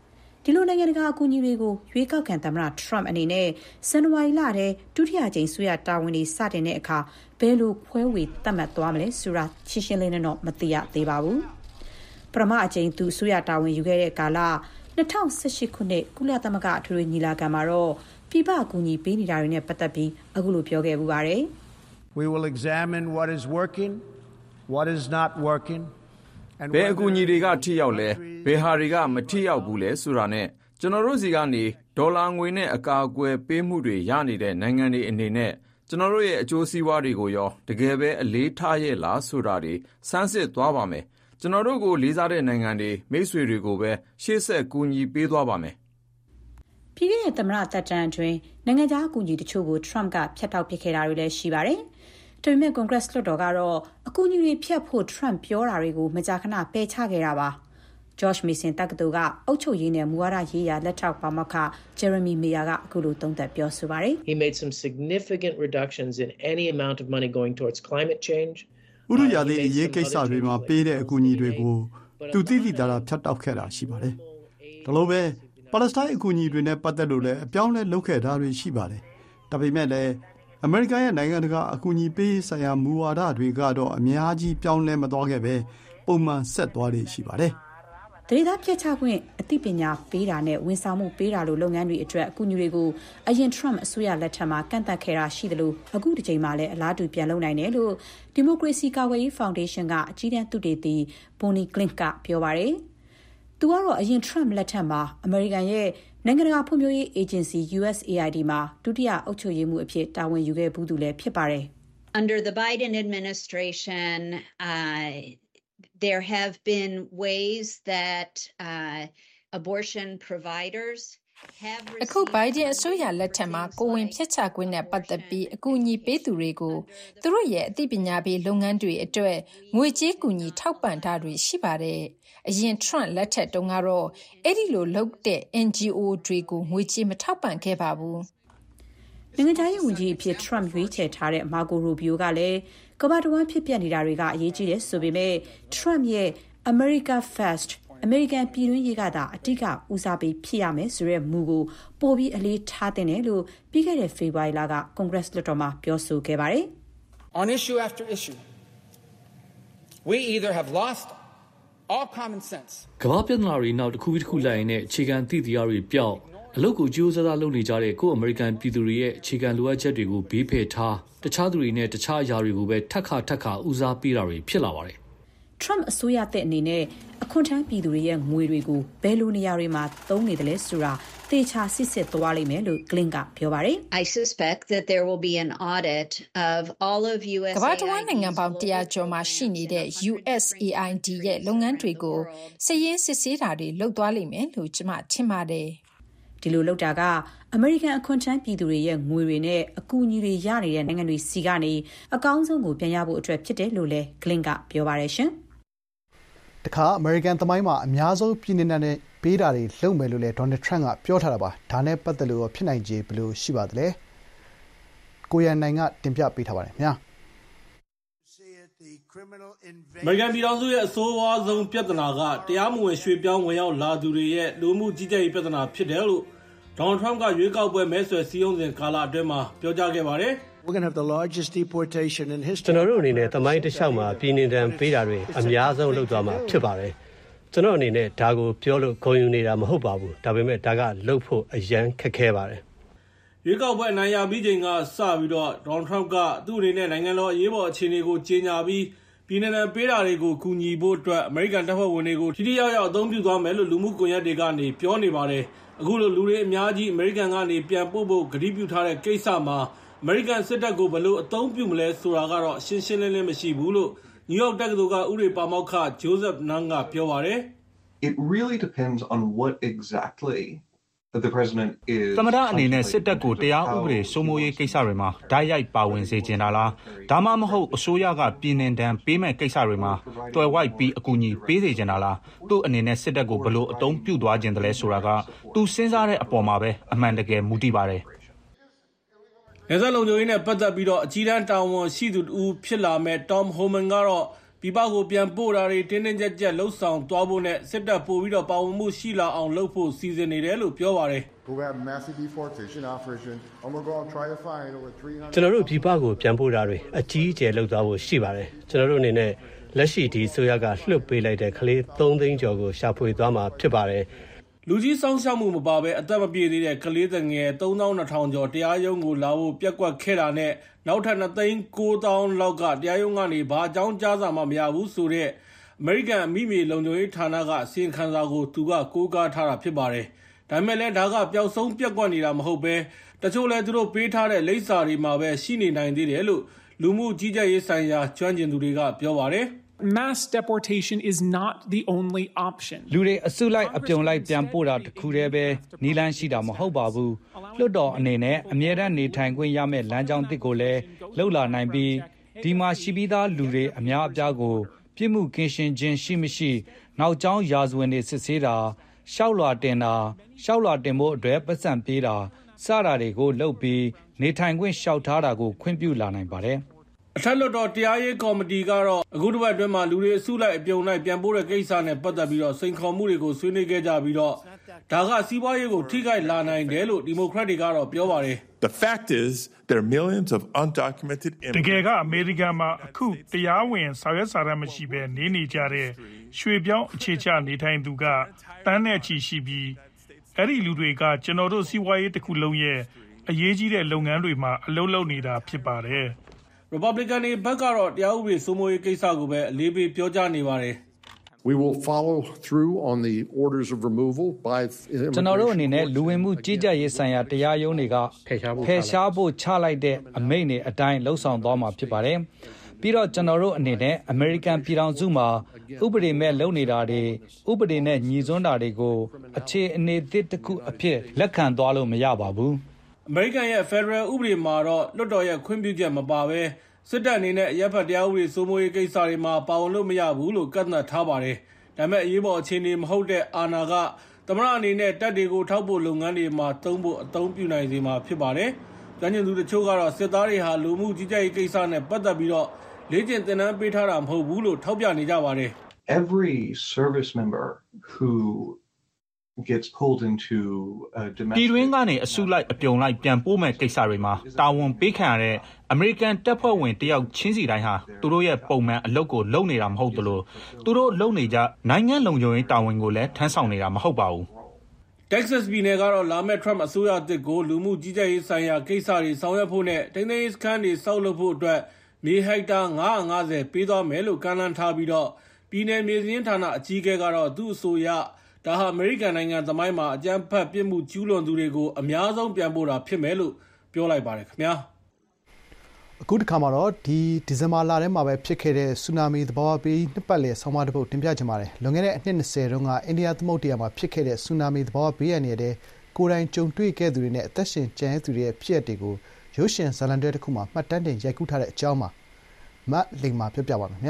ဒီလိုနိုင်ငံတကာအကူအညီတွေကိုရွေးကောက်ခံသမ္မတ Trump အနေနဲ့ဇန်နဝါရီလထဲဒုတိယကြိမ်ဆိုရတာဝန်တွေစတင်တဲ့အခါဘယ်လိုခွဲဝေသတ်မှတ်သွားမလဲဆိုတာရှင်းရှင်းလင်းလင်းတော့မသိရသေးပါဘူးပထမအကြိမ်သူဆိုရတာဝန်ယူခဲ့တဲ့ကာလ2018ခုနှစ်ကုလသမဂ္ဂအထွေထွေညီလာခံမှာတော့ပြည်ပအကူအညီပေးနေတာတွေနဲ့ပတ်သက်ပြီးအခုလိုပြောခဲ့ပူပါတယ် We will examine what is working, what is not working. ဘယ်အကူအညီတွေကထိရောက်လဲဘယ်ဟာတွေကမထိရောက်ဘူးလဲဆိုတာနဲ့ကျွန်တော်တို့စီကနေဒေါ်လာငွေနဲ့အကာအကွယ်ပေးမှုတွေရနေတဲ့နိုင်ငံတွေအနေနဲ့ကျွန်တော်တို့ရဲ့အကျိုးစီးပွားတွေကိုရောတကယ်ပဲအလေးထားရဲ့လားဆိုတာတွေစမ်းစစ်သွားပါမယ်ကျွန်တော်တို့ကိုလေးစားတဲ့နိုင်ငံတွေမိတ်ဆွေတွေကိုပဲရှေ့ဆက်ကူညီပေးသွားပါမယ်ပြည်ရဲ့သမ္မတသက်တမ်းအတွင်းနိုင်ငံခြားအကူအညီတချို့ကို Trump ကဖျက်တောက်ပစ်ခဲ့တာတွေလည်းရှိပါတယ်ဒါပေမဲ့ Congress လွှတ်တော်ကတော့အကူအညီတွေဖျက်ဖို့ Trump ပြောတာတွေကိုမကြာခဏပယ်ချခဲ့တာပါ George Mason တက္ကသိုလ်ကအုပ်ချုပ်ရေးနဲ့မူဝါဒရေးရာလက်ထောက်ပါမောက္ခ Jeremy Mayer ကအခုလိုသုံးသပ်ပြောဆိုပါတယ် He made some significant reductions in any amount of money going towards climate change. ဥတုရာသီအရေးကိစ္စတွေမှာပေးတဲ့အကူအညီတွေကိုသူသိသိသာသာဖြတ်တောက်ခဲ့တာရှိပါတယ်ဒါလိုပဲပါလက်စတိုင်းအကူအညီတွေနဲ့ပတ်သက်လို့လည်းအပြောင်းလဲလုပ်ခဲ့တာတွေရှိပါတယ်ဒါပေမဲ့လည်းအမေရိကန်ရဲ့နိုင်ငံတကာအကူအညီပေးဆိုင်ရာမူဝါဒတွေကတော့အများကြီးပြောင်းလဲမသွားခဲ့ပဲပုံမှန်ဆက်သွားနေရှိပါတယ်ဒေသပြတ်ချခွင့်အသိပညာပေးတာနဲ့ဝန်ဆောင်မှုပေးတာလိုလုပ်ငန်းတွေအတွက်အကူအညီတွေကိုအရင် Trump အစိုးရလက်ထက်မှာကန့်သတ်ခဲ့တာရှိတယ်လို့အခုဒီချိန်မှာလည်းအလားတူပြန်လုပ်နိုင်တယ်လို့ Democracy ကာကွယ်ရေး Foundation ကအကြီးတန်းသုတေသီ Bonnie Glick ကပြောပါတယ်သူကတော့အရင် Trump လက်ထက်မှာအမေရိကန်ရဲ့နိုင်ငံတကာဖွံ့ဖြိုးရေး Agency USAID မှာဒုတိယအုပ်ချုပ်ရေးမှူးအဖြစ်တာဝန်ယူခဲ့ဘူးသူလည်းဖြစ်ပါတယ် Under the Biden administration there have been ways that abortion providers have received အခု Biden အစိုးရလက်ထက်မှာကိုဝင်ဖျက်ချခွင့်နဲ့ပတ်သက်ပြီးအကူအညီပေးသူတွေကိုသူတို့ရဲ့အသိပညာပေးလုပ်ငန်းတွေအတွက်ငွေကြေးကူညီထောက်ပံ့တာတွေရှိပါတယ်အရင် Trump လက်ထက်တုန်းကတော့အဲ့ဒီလိုလုပ်တဲ့ NGO တွေကိုငွေကြေးမထောက်ပံ့ခဲ့ပါဘူးနိုင်ငံခြားရေးဝန်ကြီးအဖြစ် Trump ရွေးချယ်ထားတဲ့ Marco Rubio ကလည်းကမ္ဘာတစ်ဝန်းဖြစ်ပျက်နေတာတွေကအရေးကြီးတယ်ဆိုပေမဲ့ Trump ရဲ့ America First အမေရိကန်ပြည်တွင်းရေးကသာအဓိကဦးစားပေးဖြစ်ရမယ်ဆိုတဲ့မူကိုပိုပြီးအလေးထားတဲ့နယ်လို့ပြီးခဲ့တဲ့ဖေဖော်ဝါရီလက Congress လွှတ်တော်မှာပြောဆိုခဲ့ပါတယ် On issue after issue we either have lost all common sense ကမ္ဘာပြဿနာတွေနောက်တစ်ခုပြီးတစ်ခုလိုက်ရင်အခြေခံသိတရားတွေပြောင်းအလုပ်ကိုကြိုးစားလုပ်နေကြတဲ့ကိုယ့်အမေရိကန်ပြည်သူတွေရဲ့အခြေခံလိုအပ်ချက်တွေကိုဘေးဖယ်ထားတခြားသူတွေနဲ့တခြားအရာတွေကိုပဲထပ်ခါဦးစားပေးတာတွေဖြစ်လာပါတယ် Trump အစိုးရတဲ့အနေနဲ့အခွန်ထမ်းပြည်သူတွေရဲ့ငွေတွေကိုဘယ်လိုနေရာတွေမှာသုံးနေတယ်လဲဆိုတာသေချာစစ်စစ်သွားလိမ့်မယ်လို့ Glenn ကပြောပါတယ် I suspect that there will be an audit of all of USAID ကမ္ဘာတစ်ဝန်းနိုင်ငံပေါင်း100ကျော်မှာရှိနေတဲ့ USAID ရဲ့လုပ်ငန်းတွေကိုစည်ရင်းစစ်ဆေးတာတွေလုပ်သွားလိမ့်မယ်လို့ကျွန်မထင်ပါတယ်ဒီလိုလုပ်တာကအမေရိကန်အခွန်ထမ်းပြည်သူတွေရဲ့ငွေတွေနဲ့အကူအညီတွေရနေတဲ့နိုင်ငံတွေစီကနေအကောင်းဆုံးကိုပြန်ရဖို့အတွက်ဖြစ်တယ်လို့လည်း Glenn ကပြောပါတယ်ရှင်တခါအမေရိကန်သမိုင်းမှာအများဆုံးပြည်내နဲ့ပေးတာတွေလုပ်မယ်လို့လည်း Donald Trump ကပြောထားတာပါဒါနဲ့ပတ်သက်လို့ဖြစ်နိုင်ခြေဘယ်လိုရှိပါသလဲကိုရန်နိုင်ကတင်ပြပေးထားပါတယ်ခင်ဗျာအမေရိကန်ပြည်ထောင်စုရဲ့အဆိုးဝါးဆုံးပြဿနာကတရားမဝင်ရွှေ့ပြောင်းဝင်ရောက်လာသူတွေရဲ့လူမှုကြီးကြပ်ရေးပြဿနာဖြစ်တယ်လို့ Donald Trump ကရွေးကောက်ပွဲမဲဆွယ်စည်းရုံးစဉ်ကာလအတွင်းမှာပြောကြားခဲ့ပါတယ် We're going to have the largest deportation in history. ကျွန်တော်တို့အနေနဲ့သမိုင်းတစ်လျှောက်မှာပြည်내တန်းပေးတာတွေအများဆုံးလုပ်သွားမှာဖြစ်ပါတယ်ကျွန်တော်အနေနဲ့ဒါကိုပြောလို့ဂုဏ်ယူနေတာမဟုတ်ပါဘူးဒါပေမဲ့ဒါကလုပ်ဖို့အရန်ခက်ခဲပါတယ်ရွေးကောက်ပွဲအနိုင်ရပြီးချိန်ကစပြီးတော့ Donald Trump ကသူ့အနေနဲ့နိုင်ငံတော်အရေးပေါ်အခြေအနေကိုကြေညာပြီးပြည်내တန်းပေးတာတွေကိုကူညီဖို့အတွက်အမေရိကန်တပ်ဖွဲ့ဝင်တွေကိုထိထိရောက်ရောက်အသုံးပြုသွားမယ်လို့လူမှုကွန်ရက်တွေကနေပြောနေပါတယ်အခုလိုလူတွေအများကြီးအမေရိကန်ကနေပြန်ပို့ဖို့ကတိပြုထားတဲ့ကိစ္စမှာအမေရိကန်စစ်တပ်ကိုဘယ်လိုအသုံးပြုမလဲဆိုတာကတော့ရှင်းရှင်းလင်းလင်းမရှိဘူးလို့နယူးယောက်တက္ကသိုလ်ကဥပဒေပါမောက္ခ Joseph Nunn ကပြောပါတယ် It really depends on what exactly that the president is သမ္မတအနေနဲ့စစ်တပ်ကိုတရားဥပဒေစိုးမိုးရေးကိစ္စတွေမှာဓာတ်ရိုက်ပါဝင်စေချင်တာလားဒါမှမဟုတ်အစိုးရကပြည်내တန်းပေးမဲ့ကိစ္စတွေမှာတွယ်ဝိုက်ပြီးအကူအညီပေးစေချင်တာလားသူ့အနေနဲ့စစ်တပ်ကိုဘယ်လိုအသုံးပြုသွားခြင်းတလဲဆိုတာကသူစဉ်းစားတဲ့အပေါ်မှာပဲအမှန်တကယ်မူတည်ပါတယ်နယ်စပ်လုံခြုံရေးနဲ့ပတ်သက်ပြီးတော့အကြီးတန်းတာဝန်ရှိသူတူဖြစ်လာမဲ့ Tom Homan ကတော့ပြည်ပကိုပြန်ပို့တာတွေတင်းတင်းကြပ်ကြပ်လှုပ်ဆောင်သွားဖို့နဲ့စစ်တပ်ပို့ပြီးတော့ပါဝင်မှုရှိလာအောင်လုပ်ဖို့စီစဉ်နေတယ်လို့ပြောပါတယ်ကျွန်တော်တို့ပြည်ပကိုပြန်ပို့တာတွေအကြီးအကျယ်လုပ်သွားဖို့ရှိပါတယ်ကျွန်တော်တို့အနေနဲ့လက်ရှိဒီဆိုရကလွှတ်ပေးလိုက်တဲ့ကလေး3သိန်းကျော်ကိုရှာဖွေသွားမှာဖြစ်ပါတယ်လူကြီးစောင့်ရှောက်မှုမပါဘဲအသက်မပြည့်သေးတဲ့ကလေးငယ်3200ကျော်တရားရုံးကိုလာဖို့ပြက်ကွက်ခဲ့တာနဲ့နောက်ထပ်2,900,000လောက်ကတရားရုံးကနေဘာအကြောင်းကြားစာမှမရဘူးဆိုတဲ့အမေရိကန်အမိမြေလုံခြုံရေးဌာနကအစီရင်ခံစာကိုသူကကိုးကားထားတာဖြစ်ပါတယ်။ဒါပေမဲ့လည်းဒါကပျောက်ဆုံးပြက်ကွက်နေတာမဟုတ်ဘဲတချို့လည်းသူတို့ပေးထားတဲ့လိပ်စာတွေမှာပဲရှိနေနိုင်သေးတယ်လို့လူမှုကြီးကြပ်ရေးဆိုင်ရာကျွမ်းကျင်သူတွေကပြောပါတယ်။ Mass deportation is not the only option. လူတွေအစုလိုက်အပြုံလိုက်ပြန်ပို့တာတခုတည်းပဲနီလန်းရှိတာမဟုတ်ပါဘူးလွတ်တော်အနေနဲ့အမြဲတမ်းနေထိုင်ခွင့်ရမယ့်လမ်းကြောင်းတစ်ကိုလည်းလှုပ်လာနိုင်ပြီးဒီမှာရှိပြီးသားလူတွေအများအပြားကိုပြစ်မှုကင်းရှင်းခြင်းရှိမရှိနောက်ကျောင်းရာဇဝင်တွေစစ်ဆေးတာရှောက်လွှာတင်ဖို့အတွက်ပတ်စံပေးတာစတာတွေကိုလုပ်ပြီးနေထိုင်ခွင့်လျှောက်ထားတာကိုခွင့်ပြုလာနိုင်ပါတယ်အထက်လွှတ်တော်တရားရေးကော်မတီကတော့အခုတစ်ပတ်အတွင်းမှာလူတွေအစုလိုက်အပြုံလိုက်ပြန်ပို့တဲ့ကိစ္စနဲ့ပတ်သက်ပြီးတော့စိန်ခေါ်မှုတွေကိုဆွေးနွေးခဲ့ကြပြီးတော့ဒါကစီးပွားရေးကိုထိခိုက်လာနိုင်တယ်လို့ဒီမိုကရက်တွေကတော့ပြောပါတယ် The fact is there are millions of undocumented immigrants တကယ်ကအမေရိကန်မှာအခုတရားဝင်စာရွက်စာတမ်းမရှိဘဲနေကြတဲ့ရွှေပြောင်းအခြေချနေထိုင်သူကတန်းနဲ့ချီရှိပြီးအဲ့ဒီလူတွေကကျွန်တော်တို့စီးပွားရေးတစ်ခုလုံးရဲ့အရေးကြီးတဲ့လုပ်ငန်းတွေမှာအလုပ်လုပ်နေတာဖြစ်ပါတယ် Republican တွေဘက်ကတော့တရားဥပဒေစိုးမိုးရေးကိစ္စကိုပဲအလေးပေးပြောကြားနေပါတယ် We will follow through on the orders of removal by ကျွန်တော်တို့အနေနဲ့လူဝင်မှုကြီးကြပ်ရေးဆိုင်ရာတရားရုံးတွေကဖယ်ရှားဖို့ချလိုက်တဲ့အမိန့်တွေအတိုင်းလှုပ်ဆောင်သွားမှာဖြစ်ပါတယ်ပြီးတော့ကျွန်တော်တို့အနေနဲ့ American ပြည်ထောင်စုမှာဥပဒေမဲ့လုပ်နေတာတွေဥပဒေနဲ့ညီစွန်းတာတွေကိုအခြေအနေသစ်တစ်ခုအဖြစ်လက်ခံသွားလို့မရပါဘူး American ရဲ့ Federal ဥပဒေမှာတော့လွှတ်တော်ရဲ့ခွင့်ပြုချက်မပါဘဲစစ်တပ်အနေနဲ့ရပ်ဖက်တရားဥပဒေစိုးမိုးရေးကိစ္စတွေမှာပါဝင်လို့မရဘူးလို့ကန့်သတ်ထားပါတယ်။ဒါပေမဲ့အရေးပေါ်အခြေအနေမဟုတ်တဲ့အာဏာကသမ္မတအနေနဲ့တပ်တွေကိုထောက်ပို့လုပ်ငန်းတွေမှာသုံးဖို့အသုံးပြုနိုင်စေမှာဖြစ်ပါတယ်။ကျွမ်းကျင်သူတချို့ကတော့စစ်သားတွေဟာလူမှုကြီးကြပ်ရေးကိစ္စနဲ့ပတ်သက်ပြီးတော့လေ့ကျင့်သင်တန်းပေးထားတာမဟုတ်ဘူးလို့ထောက်ပြနေကြပါတယ်။ Every service member who gets pulled into domestic ပြည်တွင်းကနေအစုလိုက်အပြုံလိုက်ပြန်ပို့မဲ့ကိစ္စတွေမှာတာဝန်ပေးခံရတဲ့အမေရိကန်တပ်ဖွဲ့ဝင်တယောက်ချင်းစီတိုင်းဟာသူတို့ရဲ့ပုံမှန်အလုပ်ကိုလုပ်နေတာမဟုတ်သလိုသူတို့လုပ်နေကြနိုင်ငံလုံခြုံရေးတာဝန်ကိုလည်းထမ်းဆောင်နေတာမဟုတ်ပါဘူး Texas ပြည်နယ်ကတော့လာမယ့် Trump အစိုးရအသစ်ကိုလူမှုကြီးကြပ်ရေးဆိုင်ရာကိစ္စတွေဆောင်ရွက်ဖို့နဲ့ထိန်းသိမ်းရေးစခန်းတွေဆောက်လုပ်ဖို့အတွက်မြေဟက်တာ950ပေးသွားမယ်လို့ကမ်းလှမ်းထားပြီးတော့ပြည်နယ်မြေစည်းဌာနအကြီးအကဲကတော့သူ့အဆိုအရဒါဟာအမေရိကန်နိုင်ငံသမိုင်းမှာအကြမ်းဖက်ပြစ်မှုကျူးလွန်သူတွေကိုအများဆုံးပြန်ပို့တာဖြစ်မယ်လို့ပြောလိုက်ပါတယ်ခင်ဗျာအခုတစ်ခါမှာတော့ဒီဇင်ဘာလထဲမှာပဲဖြစ်ခဲ့တဲ့ဆူနာမီသဘာဝဘေးနှစ်ပတ်လည်ဆောင်းပါးတစ်ပုဒ်တင်ပြချင်ပါတယ်လွန်ခဲ့တဲ့အနှစ်20တုန်းကအိန္ဒိယသမုဒ္ဒရာမှာဖြစ်ခဲ့တဲ့ဆူနာမီသဘာဝဘေးအန္တရာယ်တွေကိုယ်တိုင်ကြုံတွေ့ခဲ့သူတွေနဲ့အသက်ရှင်ကျန်ရစ်သူတွေရဲ့ဖြစ်ရပ်တွေကိုရုပ်ရှင်ဇာတ်လမ်းတွဲတစ်ခုမှာမှတ်တမ်းတင်ရိုက်ကူးထားတဲ့အကြောင်းမှာမတ်လိန်မှာပြပြပါမယ်ခင်ဗျာ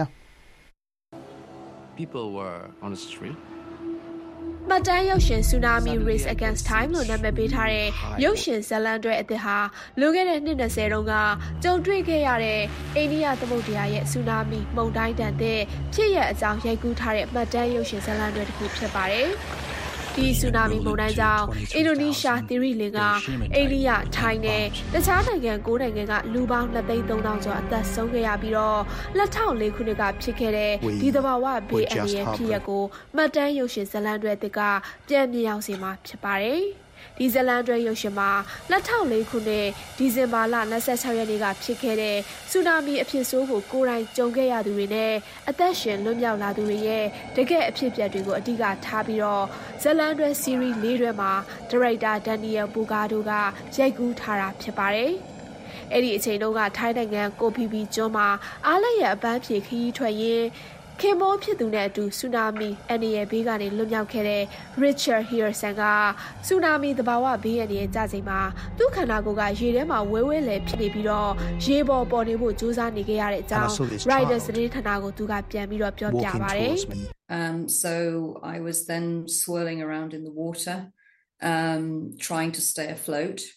People were on the street မှတ်တမ်းရုပ်ရှင် Tsunami Race Against Time လို့နာမည်ပေးထားတဲ့ရုပ်ရှင်ဇာတ်လမ်းတွဲအသစ်ဟာလွန်ခဲ့တဲ့နှစ်20တုန်းကကြုံတွေ့ခဲ့ရတဲ့အိန္ဒိယသမုဒ္ဒရာရဲ့ဆူနာမီမုန်တိုင်းတန်တဲ့ဖြစ်ရပ်အကြောင်းရိုက်ကူးထားတဲ့မှတ်တမ်းရုပ်ရှင်ဇာတ်လမ်းတွဲတစ်ခုဖြစ်ပါတယ်။ဒီဆူနာမီမုန်တိုင်းကြောင့်အင်ဒိုနီးရှားသီရိလင်္ကာအိန္ဒိယထိုင်းနဲ့တခြားနိုင်ငံ9နိုင်ငံကလူပေါင်း2,300,000ကျော်အသက်ဆုံးခဲ့ရပြီးတော့2004ခုနှစ်ကဖြစ်ခဲ့တဲ့ဒီသဘာဝဘေးအန္တရာယ်ဖြစ်ရပ်ကိုမှတ်တမ်းရုပ်ရှင်ဇာတ်လမ်းတွဲတစ်ကပြန်မြင်ရောက်စေမှာဖြစ်ပါတယ်။ဒီဇလန်တွဲရုပ်ရှင်မှာ2004ခုနှစ်ဒီဇင်ဘာလ26ရက်နေ့ကဖြစ်ခဲ့တဲ့ဆူနာမီအဖြစ်ဆိုးကိုကိုယ်တိုင်ကြုံခဲ့ရသူတွေနဲ့အသက်ရှင်လွတ်မြောက်လာသူတွေရဲ့တကယ့်အဖြစ်အပျက်တွေကိုအဓိကထားပြီးတော့ဇလန်တွဲ series ၄ တွဲမှာဒါရိုက်တာဒန်နီယယ်ပူကာဒိုကရိုက်ကူးထားတာဖြစ်ပါတယ်။အဲ့ဒီအချိန်တုန်းကထိုင်းနိုင်ငံကိုဖီဖီကျွန်းမှာအားလက်ရအပန်းဖြေခရီးထွက်ရင်းခင်မောဖြစ်သူနဲ့အတူဆူနာမီအန္တရာယ်ဘေးကနေလွတ်မြောက်ခဲ့တဲ့ Richard Harrison ကဆူနာမီသဘာဝဘေးအန္တရာယ်ကြချိန်မှာသူ့ခန္ဓာကိုယ်ကရေထဲမှာဝဲဝဲလည်ဖြစ်နေပြီးတော့ရေပေါ်နေဖို့ကြိုးစားနေခဲ့ရတဲ့အကြောင်း Riders သတင်းဌာနကိုသူကပြန်ပြီးတော့ပြောပြပါတယ်။ So I was then swirling around in the water trying to stay afloat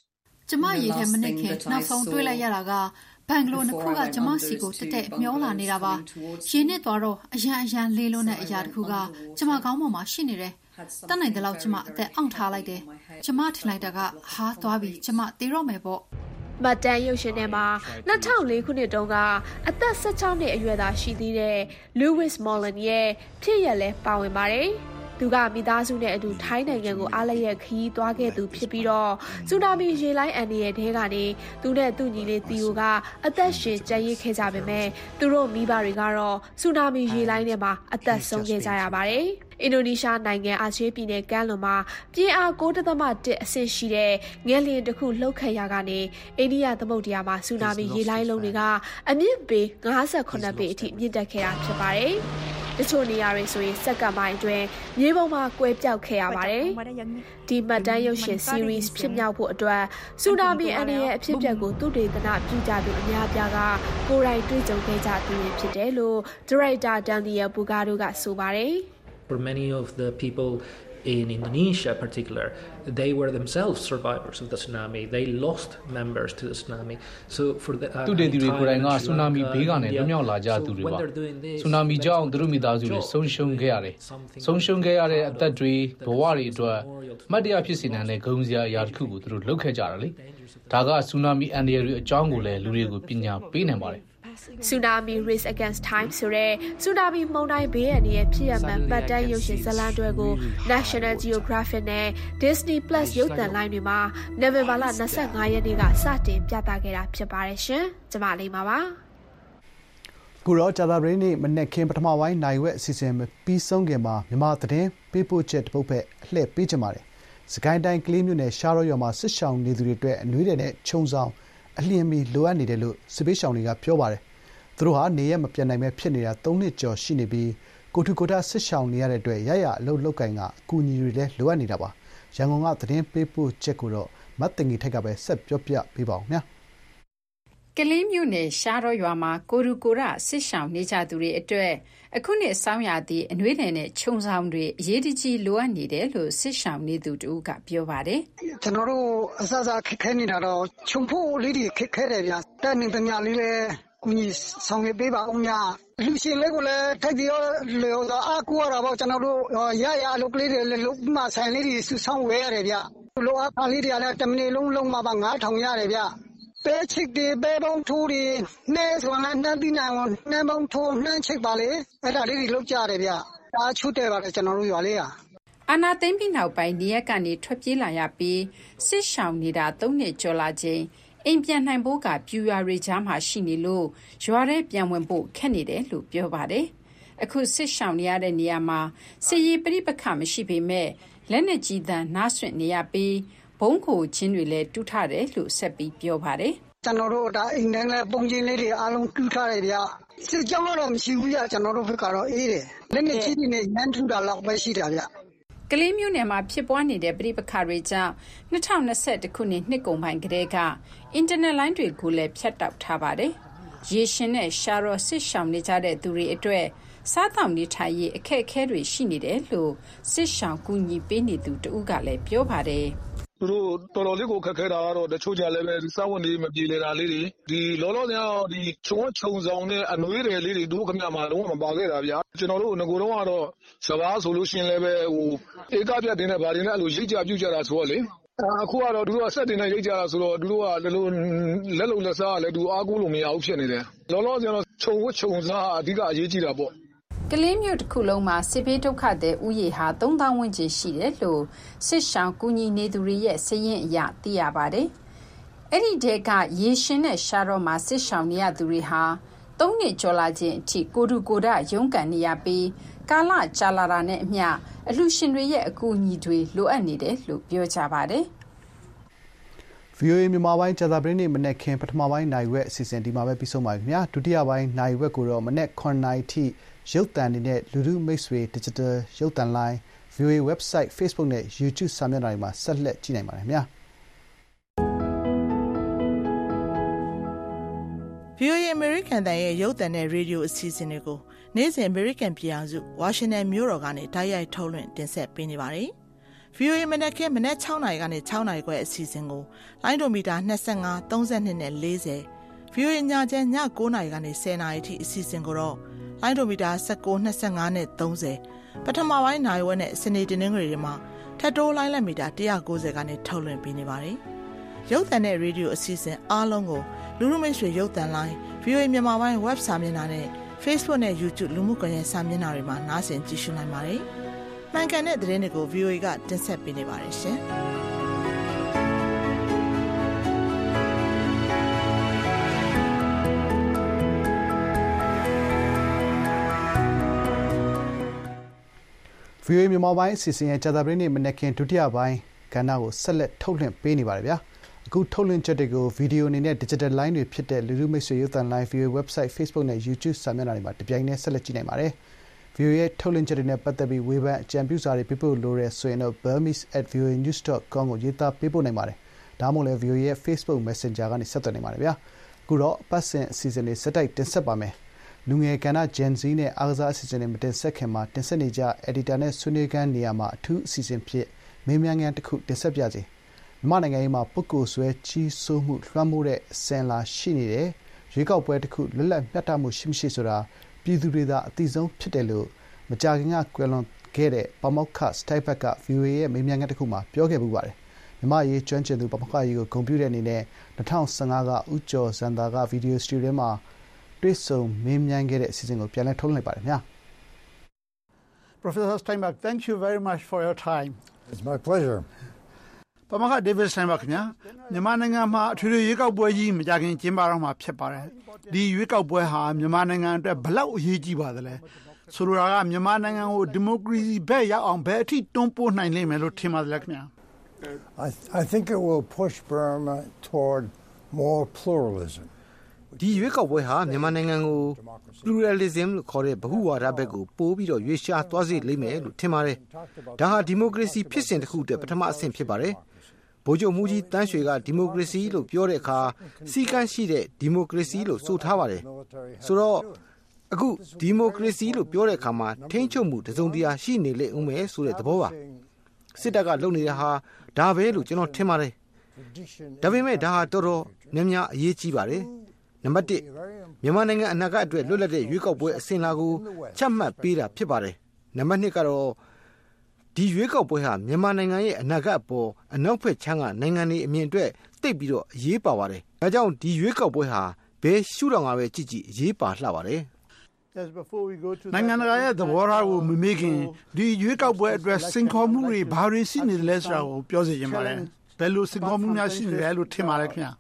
ကျမရေထဲမနစ်ခင်နောက်ဆုံးတွေ့လိုက်ရတာကဘန်ဂလိုနှစ်ခုကကျမစီကိုတက်တက်မျောလာနေတာပါရေနစ်သွားတော့အရန်လေးလွန်းတဲ့အရာတစ်ခုကကျမခေါင်းပေါ်မှာရှိနေတယ်တတ်နိုင်တဲ့လောက်ကျမအသက်အောင့်ထားလိုက်တယ်ကျမထင်လိုက်တာကဟာသွားပြီကျမတေးတော့မယ်ပေါ့မတ်တန်ရုပ်ရှင်ထဲမှာ2004ခုနှစ်တုန်းကအသက်16နှစ်အရွယ်သာရှိသေးတဲ့ Lewis Mollin ရဲ့ဖြစ်ရပ်လဲပါဝင်ပါတယ်သူကမိသားစုနဲ့အတူထိုင်းနိုင်ငံကိုအားလျက်ခရီးသွားခဲ့သူဖြစ်ပြီးတော့ဆူနာမီရေလိုင်းအန်ဒီရဲ့ထဲကနေသူနဲ့သူ့ညီလေးတီယိုကအသက်ရှင်ကျန်ရစ်ခဲ့ကြပေမဲ့သူတို့မိဘတွေကတော့ဆူနာမီရေလိုင်းထဲမှာအသက်ဆုံးခဲ့ကြရပါတယ်အင်ဒိုနီးရှားနိုင်ငံအာချေးပြည်နယ်ကမ်းလွန်မှာပြင်းအား 9.1 အဆင့်ရှိတဲ့ငယ်လျင်တစ်ခုလှုပ်ခတ်ရာကနေအိန္ဒိယသမုဒ္ဒရာမှာဆူနာမီရေလိုင်းလုံးတွေကအမြင့်ပေ58ပေအထိမြင့်တက်ခဲ့တာဖြစ်ပါတယ်တချို့နေရာတွေဆိုရင်စက္ကန့်ပိုင်းအတွင်းမြေပုံမှာကွဲပြောက်ခဲ့ရပါတယ်။ဒီမှတ်တမ်းရုပ်ရှင် series ဖြစ်မြောက်ဖို့အတွက်ဆူနာမီအန္တရာယ်အဖြစ်အပျက်ကိုသုတေသနပြုကြသူအများအပြားကကိုယ်တိုင်တွေ့ကြုံခဲ့ကြသူတွေဖြစ်တယ်လို့ Director Daniel Bugado ကဆိုပါတယ်။ For many of the people in Indonesia in particular, they were themselves survivors of the tsunami. They lost members to the tsunami. So for the သူတွေကိုယ်တိုင်ကဆူနာမီဘေးကနေလွတ်မြောက်လာကြသူတွေပါဆူနာမီကြောင့်သူတို့မိသားစုတွေဆုံးရှုံးခဲ့ရတယ်ဆုံးရှုံးခဲ့ရတဲ့အသက်တွေဘဝတွေအတွက်မှတ်တရဖြစ်စေနိုင်တဲ့ဂုဏ်စရာအရာတစ်ခုကိုသူတို့လုပ်ခဲ့ကြတာလေဒါကဆူနာမီအန္တရာယ်တွေအကြောင်းကိုလည်းလူတွေကိုပညာပေးနိုင်ပါတယ် Tsunami Race Against Time ဆိုတဲ့ Tsunami မုန်တိုင်းဘေးအန္တရာယ်ဖြစ်ရမှန်ပတ်တမ်းရုပ်ရှင်ဇာတ်လမ်းတွေကို National Geographic နဲ့ Disney Plus ရုပ်သံလိုင်းတွေမှာနိုဝင်ဘာလ25ရက်နေ့ကစတင်ပြသခဲ့တာဖြစ်ပါတယ်ရှင်။ကျွန်မလေးပါပါ။ခုတော့ကြာသပတေးနေ့မနက်ခင်းပထမပိုင်းနိုင်ဝက်အစီအစဉ်ပြီးဆုံးခင်မှာမြန်မာသတင်းပေးပို့ချက်တစ်ပုဒ်ပဲအလှည့်ပေးချင်ပါတယ်။စကိုင်းတိုင်းကလေးမြို့နယ်ရှားရောရွာမှာစစ်ရှောင်နေသူတွေအတွက်အနွေးထည်နဲ့ခြုံဆောင်အလျင်မီလိုအပ်နေတယ်လို့စစ်ပေးရှောင်တွေကပြောပါတယ်။သူတို့ဟာနေရက်မပြတ်နိုင်ပဲဖြစ်နေတာ3နှစ်ကျော်ရှိနေပြီးကိုထူကိုတာစစ်ရှောင်နေရတဲ့အတွက်ရအလုပ်လုပ်ကိုင်ကအကူအညီတွေလည်းလိုအပ်နေတာပါ။ရန်ကုန်ကသတင်းပေးပို့ချက်ကိုတော့မတ်တင်ကြီးထိုက်ကပဲဆက်ပြောပြပေးပါဦးခင်ဗျာ။ကလေးမြို့နယ်ရှားရောရွာမှာကိုထူကိုတာစစ်ရှောင်နေကြသူတွေအတွက်အခုနှစ်ဆောင်းရာသီအနွေးထည်နဲ့ခြုံဆောင်တွေအရေးတကြီးလိုအပ်နေတယ်လို့စစ်ရှောင်နေသူတူကပြောပါတယ်။ကျွန်တော်တို့အစခက်ခဲနေတာတော့ခြုံဖို့လေးတွေခက်ခဲတယ်ဗျာ။တက်နေတမျှလေးလဲကူညီဆောင်ရွက်ပေးပါဦးများ။လူရှင်လေးကိုလည်းထိုက်ပြီးတော့အားကိုးရတာပေါ့ကျွန်တော်တို့ရအလုပ်ကလေးတွေလည်းလုပ်မှဆိုင်လေးတွေစုဆောင်ဝဲရတယ်ဗျ။လိုအပ်တာလေးတွေကလည်းတစ်မိနစ်လုံးမှာပါ9000ရတယ်ဗျ။ပဲချစ်တွေပဲပုံထိုးတွေနှဲဆိုရင်နှမ်းပြီးနိုင်အောင်နှမ်းပုံထိုးနှမ်းချစ်ပါလေအဲ့ဒါလေးတွေလုပ်ကြရတယ်ဗျဒါချွတ်တယ်ပါလေကျွန်တော်တို့ရွာလေးအာနာသိမ့်ပြီးနောက်ပိုင်းနေရက်ကနေထွက်ပြေးလာရပြီးစစ်ရှောင်နေတာ3နှစ်ကျော်လာချိန်အိမ်ပြန်နိုင်ဖို့ကပြူရွာတွေကြားမှာရှိနေလို့ရွာထဲပြန်ဝင်ဖို့ခက်နေတယ်လို့ပြောပါတယ်အခုစစ်ရှောင်နေရတဲ့နေရာမှာစစ်ရေးပြိပခမရှိပေမဲ့လက်နက်ကြီးတန်းနားဆွင့်နေရပြီးဘုံခိုချင်းတွေလည်းတူးထားတယ်လို့ဆက်ပြီးပြောပါတယ်ကျွန်တော်တို့ဒါအိမ်ထဲလည်းပုံချင်းလေးတွေအားလုံးတူးထားတယ်ဗျစစ်ကြောင်းတော့မရှိဘူးဗျကျွန်တော်တို့ဘက်ကတော့အေးတယ်လက်နက်ကြီးတွေနဲ့ရမ်းထူတာလောက်ပဲရှိတာဗျကလေးမျိုးနယ်မှာဖြစ်ပွားနေတဲ့ပြိပခတွေကြောင့်2021ခုနှစ်နှစ်ကုန်ပိုင်းကတည်းကအင်တာနက်လိုင်းတွေကိုလည်းဖြတ်တောက်ထားပါတယ်ရေရှင်နဲ့ရှာရောစစ်ရှောင်နေကြတဲ့သူတွေအတွက်စားတောင်နေထိုင်ရေးအခက်အခဲတွေရှိနေတယ်လို့စစ်ရှောင်ကူညီပေးနေသူတဦးကလည်းပြောပါတယ်သူတို့တော်တော်လေးကိုခက်ခဲတာကတော့တချို့ကြလည်းပဲစာဝန်တွေမပြေလည်တာလေးတွေဒီလောလောဆယ်ဒီခြုံဆောင်တဲ့အနွေးတွေလေးတွေတို့ခမမှာလုံးဝမပါခဲ့တာဗျာကျွန်တော်တို့ငကိုတော့ကတော့စဘာဆိုလို့ရှင်လည်းပဲဟိုဧကပြတ်တင်တဲ့ဗာတင်နဲ့အဲ့လိုရိတ်ကြပြုတ်ကြတာဆိုတော့လေအခုကတော့သူတို့ကစက်တင်နဲ့ရိတ်ကြတာဆိုတော့သူတို့ကဒီလိုလက်လုံလက်စားကလည်းသူအားကိုးလို့မရဘူးဖြစ်နေတယ်လောလောဆယ်တော့ခြုံစားအဓိကအရေးကြီးတာပေါ့ကလေးမျိုးတစ်ခုလုံးမှာစစ်ဘေးဒုက္ခသည်ဥယေဟာ3000ဝန်းကျင်ရှိတယ်လို့စစ်ရှောင်ကူညီနေသူတွေရဲ့စာရင်းအရသိရပါတယ်။အဲ့ဒီတဲကရေရှင်နဲ့ရှာတော့မှာစစ်ရှောင်နေရသူတွေဟာ3နှစ်ကျော်လာခြင်းအထိကိုတူကိုဒရုန်းကန်နေရပြီးကာလကြာလာတာနဲ့အမျှအလှရှင်တွေရဲ့အကူအညီတွေလိုအပ်နေတယ်လို့ပြောကြပါတယ်။ VOA မြန်မာပိုင်းကြာသပတေးနေ့မနက်ခင်းပထမပိုင်းနိုင်ဝက်အစီအစဉ်ဒီမှာပဲပြီးဆုံးပါပြီခင်ဗျာဒုတိယပိုင်းနိုင်ဝက်ကိုတော့မနက်9:00 နာရီထိရုပ်သံတွေနဲ့လူထုမိတ်ဆွေ Digital ရုပ်သံလိုင်း VOA website Facebook နဲ့ YouTube စာမျက်နှာတွေမှာဆက်လက်ကြည့်နိုင်ပါတယ်ခင်ဗျာ VOA American တန်ရဲ့ရုပ်သံနဲ့ရေဒီယိုအစီအစဉ်တွေကိုနေ့စဉ် American ပြည်အောင်စု Washington မြို့တော်ကနေတိုက်ရိုက်ထုတ်လွှင့်တင်ဆက်ပေးနေပါတယ် VOA မနက်ခင်းမနက်6နာရီကနေ6နာရီခွဲအစီအစဉ်ကိုလိုင်းဒိုမီတာ25 32နဲ့40 VOA ညချမ်းည9နာရီကနေ10နာရီထိအစီအစဉ်ကိုတော့လိုင်းဒိုမီတာ19 25နဲ့30ပထမပိုင်းနိုင်ဝက်နဲ့စနေတနင်္ဂနွေတွေမှာထပ်တိုးလိုင်းလက်မီတာ190ကနေထုတ်လွှင့်ပေးနေပါတယ်ရုပ်သံနဲ့ရေဒီယိုအစီအစဉ်အားလုံးကိုလူမှုမိတ်ဆွေရုပ်သံလိုင်း VOA မြန်မာပိုင်း web စာမျက်နှာနဲ့ Facebook နဲ့ YouTube လူမှုကွန်ရက်စာမျက်နှာတွေမှာနားဆင်ကြည့်ရှုနိုင်ပါတယ်။မှန်ကန်တဲ့သတင်းတွေကို VOA ကတင်ဆက်ပေးနေပါတယ်ရှင်။ VOA မြန်မာပိုင်းအစီအစဉ်ရဲ့ကြာသပတေးနေ့မနက်ခင်းဒုတိယပိုင်းကဏ္ဍကိုဆက်လက်ထုတ်လွှင့်ပေးနေပါတယ်ဗျာ။အခုထုတ်လွှင့်ချက်တွေကိုဗီဒီယိုအနေနဲ့ digital line တွေဖြစ်တဲ့လူမှုမိတ်ဆွေရုပ်သံ live VOA website Facebook နဲ့ YouTube စာမျက်နှာတွေမှာတပြိုင်တည်းဆက်လက်ကြည့်နိုင်ပါတယ်။ VOA ရဲ့ထုတ်လွှင့်ချက်တွေနဲ့ပတ်သက်ပြီးဝေဖန်အကြံပြုစာတွေပေးပို့လိုရဆိုရင်တော့ burmese@voanews.com ကိုရေးသားပေးပို့နိုင်ပါတယ်။ဒါမှမဟုတ်လည်း VOA ရဲ့ Facebook Messenger ကနေဆက်သွယ်နိုင်ပါတယ်ဗျာ။အခုတော့အပတ်စဉ်အစီအစဉ်တွေစက်တိုက်တင်ဆက်ပါမယ်။လူငယ်ကဏ္ဍ Gen Z နဲ့အားကစားအစီအစဉ်တွေမတင်ဆက်ခင်မှာတင်ဆက်နေကြ editor နဲ့ဆွေးနွေးခန်းနေရာမှာအထူးအစီအစဉ်ဖြစ်မေးမြန်းခန်းတစ်ခုတင်ဆက်ပြစီ။မြန်မာနိုင်ငံရေးမှာပုဂ္ဂိုလ်ဆွဲကြီးစိုးမှုလွှမ်းမိုးတဲ့အစဉ်လာရှိနေတယ်။ရွေးကောက်ပွဲတစ်ခုလွတ်လပ်မျှတမှုရှိမရှိဆိုတာပြည်သူတွေသာအသိဆုံးဖြစ်တယ်လို့မကြာခင်ကကွယ်လွန်ခဲ့တဲ့ပါမောက္ခစတိုက်ဘက်က VOA ရဲ့မေးမြန်းခန်းတစ်ခုမှာပြောခဲ့ပူပါတယ်။မြန်မာရေးကျွမ်းကျင်သူပါမောက္ခကြီးကိုဂုဏ်ပြုတဲ့အနေနဲ့2015ကဦးကျော်ဇန်သာကဗီဒီယိုစတူဒီယိုမှာတွေ့ဆုံမေးမြန်းခဲ့တဲ့အစီအစဉ်ကိုပြန်လည်ထုတ်လွှင့်လိုက်ပါတယ်ခင်ဗျာ Professor Steinberg, thank you very much for your time. It's my pleasure. ပါမောက္ခ David Steinberg ခင်ဗျာမြန်မာနိုင်ငံမှာအထွေထွေရွေးကောက်ပွဲကြီးမကြာခင်ကျင်းပတော့မှာဖြစ်ပါတယ်။ဒီရွေးကောက်ပွဲဟာမြန်မာနိုင်ငံအတွက်ဘယ်လောက်အရေးကြီးပါသလဲ။ဆိုလိုတာကမြန်မာနိုင်ငံကိုဒီမိုကရေစီဘက်ရောက်အောင်ဘယ်အထိတွန်းပို့နိုင်လိမ့်မယ်လို့ထင်ပါသလဲခင်ဗျာ I think it will push Burma toward more pluralism. ဒီရွေးကောက်ပွဲဟာမြန်မာနိုင်ငံကို pluralism လို့ခေါ်တဲ့ဗဟုဝါဒဘက်ကိုပို့ပြီးတော့ရွေးရှားသွားစေလိမ့်မယ်လို့ထင်ပါတယ်။ဒါဟာဒီမိုကရေစီဖြစ်စဉ်တစ်ခုအတွက်ပထမအဆင့်ဖြစ်ပါတယ်။ဗိုလ်ချုပ်မှူးကြီးတန်းရွှေကဒီမိုကရေစီလို့ပြောတဲ့အခါစီကံရှိတဲ့ဒီမိုကရေစီလို့ဆိုထားပါတယ်။ဆိုတော့အခုဒီမိုကရေစီလို့ပြောတဲ့အခါမှာထိန်းချုပ်မှုတစုံတရာရှိနေလေဦးမယ်ဆိုတဲ့သဘောပါ။စစ်တပ်ကလုပ်နေတာဟာဒါပဲလို့ကျွန်တော်ထင်ပါတယ်။ဒါပေမဲ့ဒါဟာတော်တော်များများအရေးကြီးပါတယ်။နံပါတ်1မြန်မာနိုင်ငံအနာဂတ်အတွက်လွတ်လပ်တဲ့ရွေးကောက်ပွဲအစဉ်လာကိုချမှတ်ပေးတာဖြစ်ပါတယ်။နံပါတ်2ကတော့ဒီရွေးကောက်ပွဲဟာမြန်မာနိုင်ငံရဲ့အနာဂတ်အပေါ်အနောက်ဘက်ခြမ်းကနိုင်ငံတွေအမြင်အတွက်သိပ်ပြီးတော့အရေးပါပါတယ်။ဒါကြောင့်ဒီရွေးကောက်ပွဲဟာဘယ်ရှုထောင့်ကပဲကြည့်ကြည့်အရေးပါလှပါတယ်။နိုင်ငံတကာရဲ့သဘောထားကိုမမေ့ခင်ဒီရွေးကောက်ပွဲအတွက်စိန်ခေါ်မှုတွေဘာတွေရှိနေတယ်လဲဆိုတာကိုပြောစီခြင်းပါတယ်။ဘယ်လိုစိန်ခေါ်မှုများရှိနေလဲလို့ထင်ပါလဲခင်ဗျာ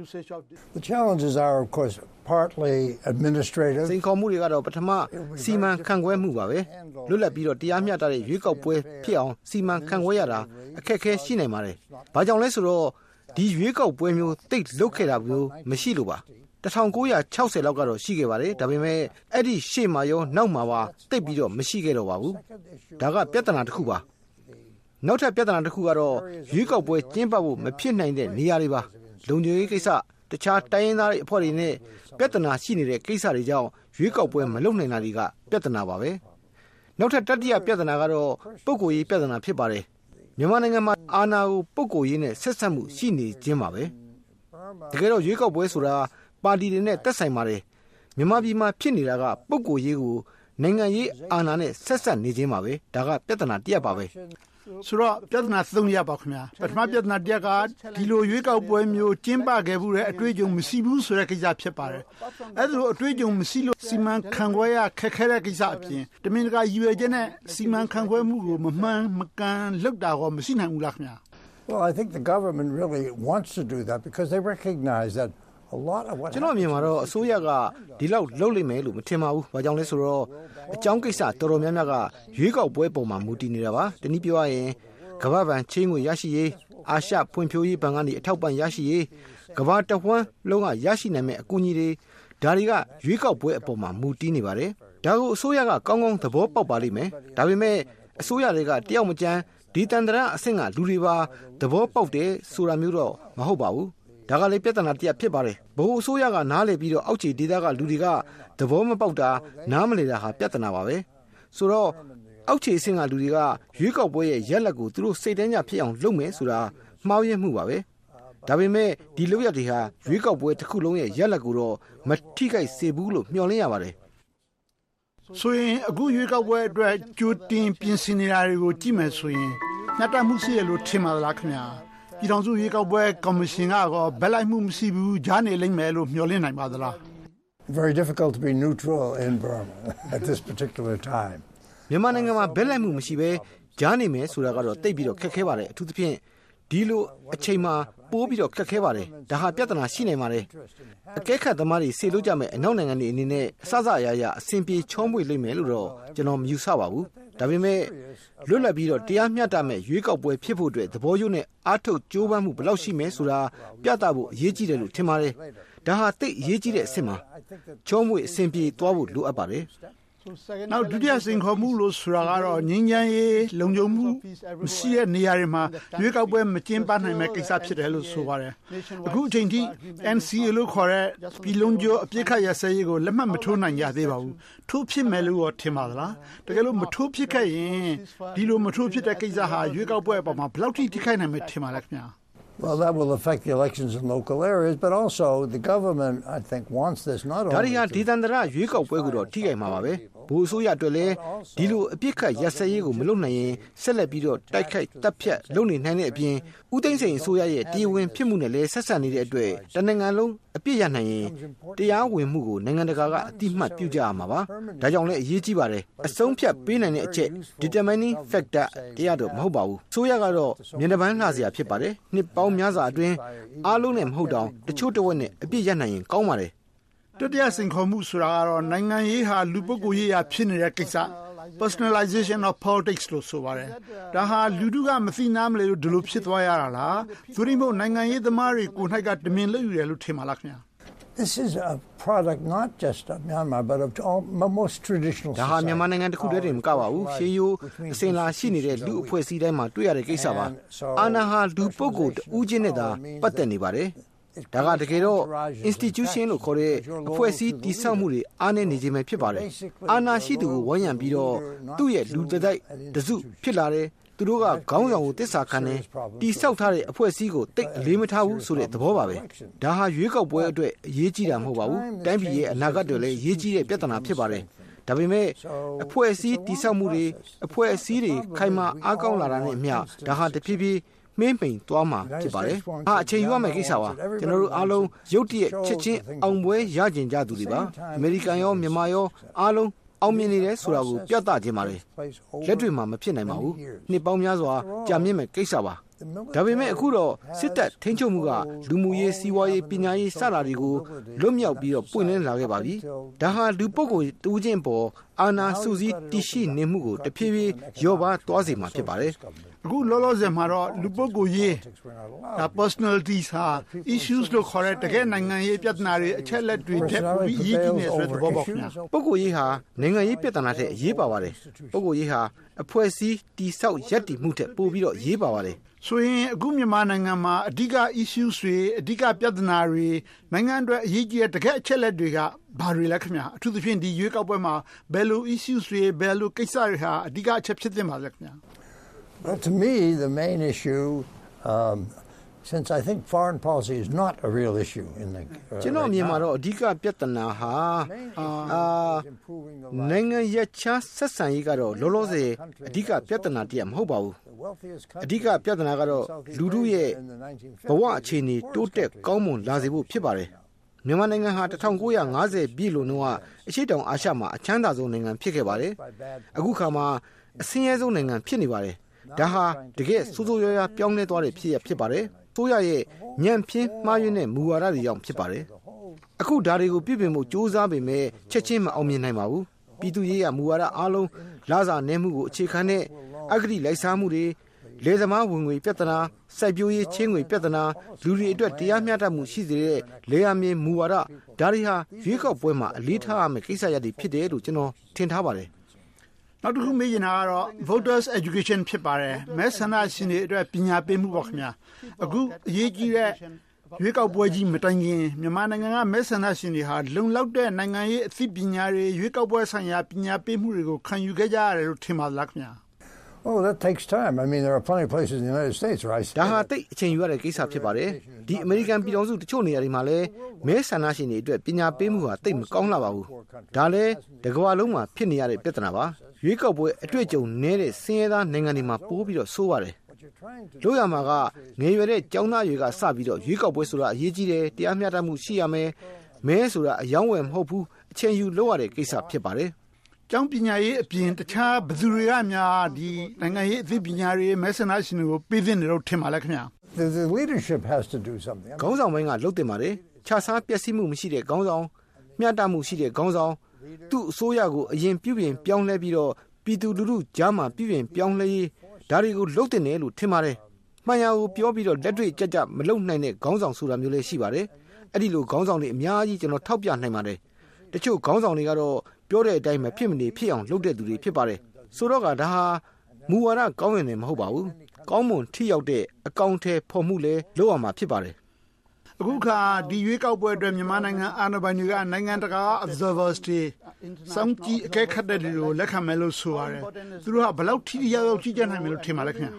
The challenges are, of course, partly administrative. စိန်ခေါ်မှုတွေကတော့ပထမစီမံခန့်ခွဲမှုပါပဲ။လွတ်လပ်ပြီးတော့တရားမျှတတဲ့ရွေးကောက်ပွဲဖြစ်အောင်စီမံခန့်ခွဲရတာအခက်အခဲရှိနိုင်ပါတယ်။ဘာကြောင့်လဲဆိုတော့ဒီရွေးကောက်ပွဲမျိုးတိတ်လုတ်ခဲ့တာမျိုးမရှိလို့ပါ။1960လောက်ကတော့ရှိခဲ့ပါတယ်။ဒါပေမဲ့အဲ့ဒီရှေ့မှာရောနောက်မှာပါတိတ်ပြီးတော့မရှိခဲ့တော့ပါဘူး။ဒါကပြဿနာတစ်ခုပါ။နောက်ထပ်ပြဿနာတစ်ခုကတော့ရွေးကောက်ပွဲကျင်းပဖို့မဖြစ်နိုင်တဲ့နေရာတွေပါ။လုံခြုံရေးကိစ္စတခြားတိုင်းရင်းသားတွေအဖွဲ့တွေနဲ့ပြဿနာရှိနေတဲ့ကိစ္စတွေကြောင့်ရွေးကောက်ပွဲမလုပ်နိုင်တာတွေကပြဿနာပါပဲနောက်ထပ်တတိယပြဿနာကတော့ပုဂ္ဂိုလ်ရေးပြဿနာဖြစ်ပါတယ်မြန်မာနိုင်ငံမှာအာဏာကိုပုဂ္ဂိုလ်ရေးနဲ့ဆက်ဆက်မှုရှိနေခြင်းပါပဲတကယ်တော့ရွေးကောက်ပွဲဆိုတာပါတီတွေနဲ့သက်ဆိုင်ပါတယ်မြန်မာပြည်မှာဖြစ်နေတာကပုဂ္ဂိုလ်ရေးကိုနိုင်ငံရေးအာဏာနဲ့ဆက်ဆက်နေခြင်းပါပဲဒါကပြဿနာတစ်ရပ်ပါပဲဆိုတော့ပြဿနာ၃ရပ်ပါခင်ဗျာပထမပြဿနာတစ်ရပ်ကဒီလိုရွေးကောက်ပွဲမျိုးကျင်းပခဲ့မှုတဲ့အတွေ့အကြုံမရှိဘူးဆိုတဲ့ကိစ္စဖြစ်ပါတယ်အဲ့ဒါလိုအတွေ့အကြုံမရှိလို့စီမံခန့်ခွဲရခက်ခဲတဲ့ကိစ္စအပြင်တမင်တကာရည်ရွယ်ချက်နဲ့စီမံခန့်ခွဲမှုကိုမမှန်မကန်လုပ်တာကောမရှိနိုင်ဘူးလားခင်ဗျာ Well, I think the government really wants to do that because they recognize that ကျွန်တော်မြင်မှာတော့အစိုးရကဒီလောက်လုပ်လိမ့်မယ်လို့မထင်ပါဘူး။ဘာကြောင့်လဲဆိုတော့အကြောင်းကိစ္စတော်တော်များများကရွေးကောက်ပွဲပုံမှာမူတည်နေတာပါ။တနည်းပြောရရင်ကမ္ဘာ့ဘဏ်ချင်းငွေရရှိရေးအာရှဖွံ့ဖြိုးရေးဘဏ်ကနေအထောက်ပံ့ရရှိရေးကမ္ဘာတဝန်းလုံးကရရှိနိုင်မဲ့အကူအညီတွေဒါတွေကရွေးကောက်ပွဲအပေါ်မှာမူတည်နေပါတယ်။ဒါကိုအစိုးရကကောင်းကောင်းသဘောပေါက်ပါလိမ့်မယ်။ဒါပေမဲ့အစိုးရတွေကတယောက်မကျန်ဒီတန်တရာအဆင့်ကလူတွေပါသဘောပေါက်တယ်ဆိုတာမျိုးတော့မဟုတ်ပါဘူး။ဒါကလည်းပြဿနာတစ်ရပ်ဖြစ်ပါတယ်။ဘိုးအစိုးရကနားလည်ပြီးတော့အောက်ခြေဒေသကလူတွေကသဘောမပေါက်တာနားမလည်တာဟာပြဿနာပါပဲ။ဆိုတော့အောက်ခြေအဆင့်ကလူတွေကရွေးကောက်ပွဲရဲ့ရက်လက်ကိုသူတို့စိတ်တန်းကြဖြစ်အောင်လုပ်မယ်ဆိုတာမှားယွင်းမှုပါပဲဒါပေမဲ့ဒီလုပ်ရက်တွေဟာရွေးကောက်ပွဲတစ်ခုလုံးရဲ့ရက်လက်ကိုတော့မထိခိုက်စေဘူးလို့မျှော်လင့်ရပါတယ်ဆိုရင်အခုရွေးကောက်ပွဲအတွက်ကြိုတင်ပြင်ဆင်နေတာတွေကိုကြည့်မယ်ဆိုရင်ညှတမှုရှိရလို့ထင်ပါလားခင်ဗျာပြည်ထောင်စုရွေးကောက်ပွဲကော်မရှင်ကတော့ဘက်လိုက်မှုမရှိဘူးကြားနေလိမ့်မယ်လို့မျှော်လင့်နိုင်ပါသလား Very difficult to be neutral in Burma at this particular time. မြန်မာနိုင်ငံမှာဘက်လိုက်မှုမရှိဘဲကြားနေမယ်ဆိုတာကတော့တိတ်ပြီးတော့ခက်ခဲပါတယ်အထူးသဖြင့်ဒီလိုအချိန်မှာပိုးပြီးတော့ခက်ခဲပါတယ်ဒါဟာပြဿနာရှိနေပါတယ်အကဲခတ်သမားတွေစေလို့ကြမယ်အနောက်နိုင်ငံတွေအနေနဲ့အစစအရာရာအဆင်ပြေချောမွေ့လိမ့်မယ်လို့တော့ကျွန်တော်မယူဆပါဘူးဒါပေမဲ့လွတ်လပ်ပြီးတော့တရားမျှတမဲ့ရွေးကောက်ပွဲဖြစ်ဖို့အတွက်သဘောကျနဲ့အားထုတ်ကြိုးပမ်းမှုဘယ်လောက်ရှိမယ်ဆိုတာပြသဖို့အရေးကြီးတယ်လို့ထင်ပါတယ်ဒါဟာတိတ်အရေးကြီးတဲ့အဆင့်မှာချောမွေ့အဆင်ပြေသွားဖို့လိုအပ်ပါတယ်နောက်ဒုတိယစိန်ခေါ်မှုလို့ဆိုတာကတော့ငြိမ်းချမ်းရေးလုံခြုံမှုမရှိတဲ့နေရာတွေမှာရွေးကောက်ပွဲမကျင်းပနိုင်မဲ့ကိစ္စဖြစ်တယ်လို့ဆိုပါတယ်အခုအချိန်ထိ NCA လို့ခေါ်တဲ့ပြည်လုံးကျွအပြစ်ခတ်ရစဲရေးကိုလက်မှတ်မထိုးနိုင်ကြသေးပါဘူးထိုးဖြစ်မယ်လို့ရောထင်ပါသလားတကယ်လို့မထိုးဖြစ်ခဲ့ရင်ဒီလိုမထိုးဖြစ်တဲ့ကိစ္စဟာရွေးကောက်ပွဲအပေါ်မှာဘယ်လောက်ထိထိခိုက်နိုင်မယ်ထင်ပါလဲခင်ဗျာ Well, that will affect the elections in local areas, but also the government, I think, wants this not only. ဒါရီဟာဒီတန်တရရွေးကောက်ပွဲကိုတော့ထိခိုက်မှာပါပဲ။ဘိုးအစိုးရအတွက်လည်းဒီလိုအပြစ်ခတ်ရစဲရေးကိုမလုပ်နိုင်ရင်ဆက်လက်ပြီးတော့တိုက်ခိုက်တပ်ဖြတ်လုပ်နေနိုင်တဲ့အပြင်ဦးသိန်းစိန်အစိုးရရဲ့တရားဝင်ဖြစ်မှုနဲ့လည်းဆက်ဆံနေတဲ့အတွက်တနင်္ဂနွေလုံးအပြစ်ရနိုင်ရင်တရားဝင်မှုကိုနိုင်ငံတကာကအတိအမှတ်ပြုကြရမှာပါ။ဒါကြောင့်လည်းအရေးကြီးပါတယ်။အဆုံးဖြတ်ပေးနိုင်တဲ့အချက် determining factor တရားတော့မဟုတ်ပါဘူး။အစိုးရကတော့မျက်နှာပန်းလှစရာဖြစ်ပါတယ်။နှစ်ပေါင်းများစွာအတွင်းအားလုံးနဲ့မဟုတ်တော့တချို့တဝက်နဲ့အပြစ်ရနိုင်ရင်ကောင်းပါတယ်တတိယစိန်ခေါ်မှုဆိုတာကတော့နိုင်ငံရေးဟာလူပုဂ္ဂိုလ်ရေးရာဖြစ်နေတဲ့ကိစ္စ personalization of politics လို့ဆိုပါတယ်ဒါဟာလူထုကမသိနားမလဲလို့ဒီလိုဖြစ်သွားရတာလားသူတို့မို့နိုင်ငံရေးသမားတွေကို၌ကတမင်လုပ်ယူတယ်လို့ထင်ပါလားခင်ဗျာ This is a product not just of Myanmar but of all most traditional societies. ဒါဟာမြန်မာနိုင်ငံတစ်ခုတည်းတင်မကပါဘူးရှေးရိုးအစဉ်လာရှိနေတဲ့လူအဖွဲ့အစည်းတိုင်းမှာတွေ့ရတဲ့ကိစ္စပါအာဏာဟာလူပုဂ္ဂိုလ်တူးချင်းနဲ့သာပတ်သက်နေပါတယ်ဒါကတကယ်တော့ institution လို့ခေါ်တဲ့အဖွဲ့အစည်းတည်ဆောက်မှုတွေအားနည်းနေခြင်းပဲဖြစ်ပါတယ်အာဏာရှိသူကိုဝန်းရံပြီးတော့သူ့ရဲ့လူတိုက်တစုဖြစ်လာတဲ့သူတို့ကခေါင်းဆောင်ကိုတစ္ဆာခံနေတိဆောက်ထားတဲ့အဖွဲ့အစည်းကိုတိတ်အလေးမထားဘူးဆိုတဲ့သဘောပါပဲဒါဟာရွေးကောက်ပွဲအတွက်အရေးကြီးတာမဟုတ်ပါဘူးတိုင်းပြည်ရဲ့အနာဂတ်တွေလည်းအရေးကြီးတဲ့ပြဿနာဖြစ်ပါတယ်ဒါပေမဲ့အဖွဲ့အစည်းတိဆောက်မှုတွေအဖွဲ့အစည်းတွေခိုင်မာအားကောင်းလာတာနဲ့အမျှဒါဟာတဖြည်းဖြည်းမင်းပိန်သွားမှာဖြစ်ပါတယ်။အချိန်ယူရမယ့်ကိစ္စပါ။ကျွန်တော်တို့အားလုံးရုတ်တရက်ချက်ချင်းအောင်ပွဲရကျင်ကြသူတွေပါ။အမေရိကန်ရောမြန်မာရောအားလုံးအောင်မြင်နေတယ်ဆိုတာကိုပြသခြင်းပါလေ။လက်တွေ့မှာမဖြစ်နိုင်ပါဘူး။နှစ်ပေါင်းများစွာကြာမြင့်မဲ့ကိစ္စပါ။ဒါပေမဲ့အခုတော့စစ်တပ်ထိန်းချုပ်မှုကလူမှုရေးစီးပွားရေးပညာရေးစတာတွေကိုလွတ်မြောက်ပြီးတော့ပွင့်လင်းလာခဲ့ပါပြီ။ဒါဟာလူပုဂ္ဂိုလ်တူးချင်းပေါ်အာဏာစုစည်းတည်ရှိနေမှုကိုတဖြည်းဖြည်းရောပါသွားစေမှာဖြစ်ပါတယ်။အခုလောလောဆယ်မှာတော့လူပုဂ္ဂိုလ်ရေးဒါ personalities ဟာ issues လို့ခေါ်တဲ့တကယ်နိုင်ငံရေးပြဿနာတွေအချက်လက်တွေတက်ပြီးအရေးကြီးနေဆိုတဲ့သဘောပေါက်ခင်ဗျာပုဂ္ဂိုလ်ရေးဟာနိုင်ငံရေးပြဿနာတဲ့အရေးပါပါတယ်ပုဂ္ဂိုလ်ရေးဟာအဖွဲ့အစည်းတည်ဆောက်ရပ်တည်မှုထက်ပိုပြီးတော့အရေးပါပါတယ်ဆိုရင်အခုမြန်မာနိုင်ငံမှာအဓိက issues တွေအဓိကပြဿနာတွေနိုင်ငံအတွက်အရေးကြီးတဲ့တကယ်အချက်လက်တွေကဘာတွေလဲခင်ဗျာအထူးသဖြင့်ဒီရွေးကောက်ပွဲမှာဘယ်လို issues တွေဘယ်လိုကိစ္စတွေဟာအဓိကအချက်ဖြစ်သင့်ပါလဲခင်ဗျာ But to me, the main issue, since I think foreign policy is not a real issue in the ကျွန်တော်မြင်မှာတော့အဓိကပြဿနာဟာနိုင်ငံရေးချဆက်ဆံရေးကတော့လောလောဆယ်အဓိကပြဿနာတရားမဟုတ်ပါဘူးအဓိကပြဿနာကတော့လူထုရဲ့ဘဝအခြေအနေတိုးတက်ကောင်းမွန်လာစေဖို့ဖြစ်ပါတယ်မြန်မာနိုင်ငံဟာ1950ပြည်လွန်တော့အရှိတောင်အာရှမှာအချမ်းသာဆုံးနိုင်ငံဖြစ်ခဲ့ပါတယ်အခုခါမှာအဆင်းရဲဆုံးနိုင်ငံဖြစ်နေပါတယ်ဒါဟာတကယ်စိုးစိုးရွားရွားပြောင်းလဲသွားတဲ့ဖြစ်ပါတယ်။ဆိုရရဲ့ညံပြင်းမှားယွင်းတဲ့မူဝါဒတွေကြောင့်ဖြစ်ပါတယ်။အခုဒါတွေကိုပြပြင်မှုစ조사ပေမဲ့ချက်ချင်းမအောင်မြင်နိုင်ပါဘူး။ပြည်သူရေးရမူဝါဒအားလုံးလာစာနေမှုကိုအခြေခံတဲ့အဂတိလိုက်စားမှုတွေလေသမားဝင်ငွေပြဿနာစိုက်ပျိုးရေးချင်းငွေပြဿနာလူတွေအတွက်တရားမျှတမှုရှိစေတဲ့လေယာမြေမူဝါဒဒါတွေဟာရွေးကောက်ပွဲမှာအလေးထားရမယ့်ကိစ္စရပ်တွေဖြစ်တယ်လို့ကျွန်တော်ထင်ထားပါတယ်နောက်တစ်ခုမေးချင်တာကတော့ voters education ဖြစ်ပါတယ်မဲဆန္ဒရှင်တွေအတွက်ပညာပေးမှုပေါ့ခင်ဗျာအခုအရေးကြီးတဲ့ရွေးကောက်ပွဲကြီးမတိုင်ခင်မြန်မာနိုင်ငံကမဲဆန္ဒရှင်တွေဟာလုံလောက်တဲ့နိုင်ငံရေးအသိပညာတွေရွေးကောက်ပွဲဆိုင်ရာပညာပေးမှုတွေကိုခံယူခဲ့ကြရတယ်လို့ထင်ပါလားခင်ဗျာ Oh, that takes time. I mean, there are plenty of places in the United States where I see. ဒါဟာတိတ်အချိန်ယူရတဲ့ကိစ္စဖြစ်ပါတယ်။ဒီအမေရိကန်ပြည်ထောင်စုတချို့နေရာတွေမှာလည်းမဲဆန္ဒရှင်တွေအတွက်ပညာပေးမှုဟာတိတ်မကောင်းလာပါဘူး။ဒါလည်းတကမ္ဘာလုံးမှာဖြစ်နေရတဲ့ပြဿနာပါ။ရွေးကောက်ပွဲအတွေ့အကြုံနည်းတဲ့ဆင်းရဲသားနိုင်ငံတွေမှာပိုးပြီးတော့ဆိုးပါတယ်။လို့ရမှာကငယ်ရွယ်တဲ့ကျောင်းသားတွေကစပြီးတော့ရွေးကောက်ပွဲဆိုတာအရေးကြီးတယ်တရားမျှတမှုရှိရမယ်။မဲဆိုတာအယောင်းဝယ်မဟုတ်ဘူးအချိန်ယူလုပ်ရတဲ့ကိစ္စဖြစ်ပါတယ်။ကျောင်းပညာရေးအပြင်တခြားဘယ်သူတွေကများဒီနိုင်ငံရေးအသိပညာတွေမဲဆန္ဒရှင်တွေကိုပေးသင့်တယ်လို့ထင်ပါလဲခင်ဗျာ The leadership has to do something. ခေါင်းဆောင်ပိုင်းကလုပ်တင်ပါတယ်ခြားစားပျက်စီးမှုမရှိတဲ့ခေါင်းဆောင်မျှတမှုရှိတဲ့ခေါင်းဆောင်သူ့အစိုးရကိုအရင်ပြုပြင်ပြောင်းလဲပြီးတော့ပြည်သူလူထုကြားမှာပြုပြင်ပြောင်းလဲရေးဒါတွေကိုလုပ်တင်တယ်လို့ထင်ပါတယ်မှန်ရကိုပြောပြီးတော့လက်တွေ့ကြကြမလုပ်နိုင်တဲ့ခေါင်းဆောင်ဆိုတာမျိုးလည်းရှိပါတယ်အဲ့ဒီလိုခေါင်းဆောင်တွေအများကြီးကျွန်တော်ထောက်ပြနိုင်ပါတယ်တချို့ခေါင်းဆောင်တွေကတော့ပြောတဲ့အတိုင်းမဖြစ်မနေဖြစ်အောင်လုပ်တဲ့သူတွေဖြစ်ပါတယ်ဆိုတော့ကဒါဟာမူဝါဒကောင်းရင်လည်းမဟုတ်ပါဘူးကောင်းမွန်ထိရောက်တဲ့အကောင့်ထဲပေါ်မှုလည်းလုပ်ရမှာဖြစ်ပါတယ်အခုခါဒီရွေးကောက်ပွဲအတွက်မြန်မာနိုင်ငံအာဏာပိုင်တွေကနိုင်ငံတကာ observers တွေစောင့်ကြည့်အကဲခတ်တဲ့တွေကိုလက်ခံမယ်လို့ဆိုရတယ်သူတို့ကဘယ်လောက်ထိရောက်ကြည့်ကြနိုင်မယ်လို့ထင်ပါလဲခင်ဗျာ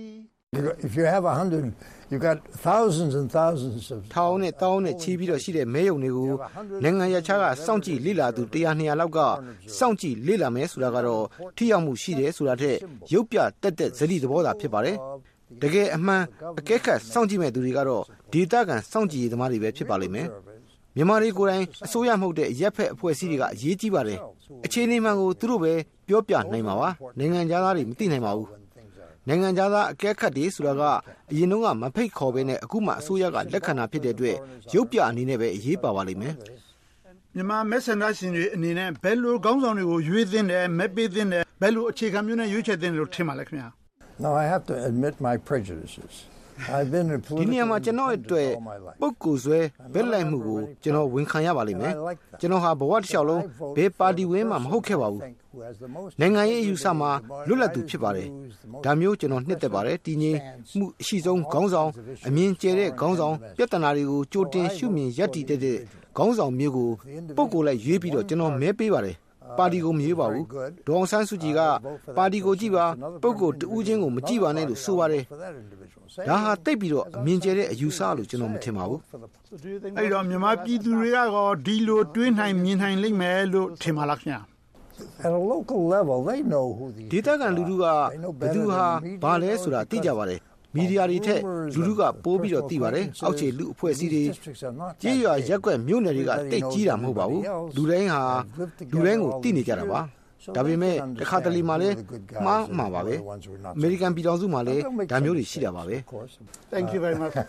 If you have 100, you've got thousands and thousands of ထောင်နဲ့တောင်းနဲ့ချီးပြီးတော့ရှိတဲ့မဲယုံတွေကိုနိုင်ငံရခြားကစောင့်ကြည့်လေ့လာသူ100 200လောက်ကစောင့်ကြည့်လေ့လာမယ်ဆိုတာကတော့ထိရောက်မှုရှိတယ်ဆိုတာထက်ရုပ်ပြတက်တဲ့ဇလိသဘောသာဖြစ်ပါတယ်တကယ်အမှန်အကဲခတ်စောင့်ကြည့်မဲ့သူတွေကတော့ဒေတာကန်စောင့်ကြည့်ရေးသမားတွေပဲဖြစ်ပါလိမ့်မယ်မြန်မာတွေကိုယ်တိုင်အစိုးရမဟုတ်တဲ့ရက်ဖက်အဖွဲ့အစည်းတွေကအရေးကြီးပါတယ်အခြေအနေမှန်ကိုသူတို့ပဲပြောပြနိုင်မှာပါနိုင်ငံသားတွေမသိနိုင်ပါဘူးနိုင်ငံသားအကဲခတ်တွေဆိုတာကအရင်တော့မဖိတ်ခေါ်ဘဲနဲ့အခုမှအစိုးရကလက်ခံတာဖြစ်တဲ့အတွက်ရုပ်ပြအနေနဲ့ပဲအရေးပါပါလိမ့်မယ်မြန်မာမဲဆန္ဒရှင်တွေအနေနဲ့ဘယ်လိုခေါင်းဆောင်တွေကိုရွေးသင့်တယ်မဲပေးသင့်တယ်ဘယ်လိုအခြေခံမျိုးနဲ့ရွေးချယ်သင့်တယ်လို့ထင်ပါလဲခင်ဗျာ Now I have to admit my prejudices. I've been in political ဒီနေရာမှာကျွန်တော်အတွက်ပုဂ္ဂိုလ်ဆွဲဘက်လိုက်မှုကိုကျွန်တော်ဝန်ခံရပါလိမ့်မယ်ကျွန်တော်ဟာဘဝတစ်လျှောက်လုံးဘယ်ပါတီဝင်မှမဟုတ်ခဲ့ပါဘူးနိုင်ငံရေးအယူဆမှာလွတ်လပ်သူဖြစ်ပါတယ်ဒါမျိုးကျွန်တော်နှစ်သက်ပါတယ်တည်ငြိမ်မှုအရှိဆုံးခေါင်းဆောင်အမြင်ကျတဲ့ခေါင်းဆောင်ပြဿနာတွေကိုကြိုတင်ရှုမြင်ရပ်တည်တဲ့ခေါင်းဆောင်မျိုးကိုပုဂ္ဂိုလ်လိုက်ရွေးပြီးတော့ကျွန်တော်မဲပေးပါတယ်ပါတီကိုမရွေးပါဘူးဒေါအောင်ဆန်းစုကြည်ကပါတီကိုကြည့်ပါပုဂ္ဂိုလ်တဦးချင်းကိုမကြည့်ပါနဲ့လို့ဆိုပါတယ်ဒါဟာတိတ်ပြီးတော့အမြင်ကျတဲ့အယူဆလို့ကျွန်တော်မထင်ပါဘူးအဲ့တော့မြန်မာပြည်သူတွေကရောဒီလိုတွေးနိုင်မြင်နိုင်လိမ့်မယ်လို့ထင်ပါလားခင်ဗျာ At a local level they know who these ဒေသခံလူထုကဘယ်သူဟာဘာလဲဆိုတာသိကြပါတယ်မီဒီယာတွေထက်လူထုကပိုးပြီးတော့သိပါတယ်အောက်ခြေလူအဖွဲ့အစည်းတွေကြေးရွာရက်ကွက်မြို့နယ်တွေကတိတ်ကြီးတာမဟုတ်ပါဘူးလူတိုင်းကိုသိနေကြတာပါဒါပေမဲ့တစ်ခါတလေမှလည်းမှားပါပဲအမေရိကန်ပြည်ထောင်စုမှာလည်းဒါမျိုးတွေရှိတာပါပဲ Thank you very much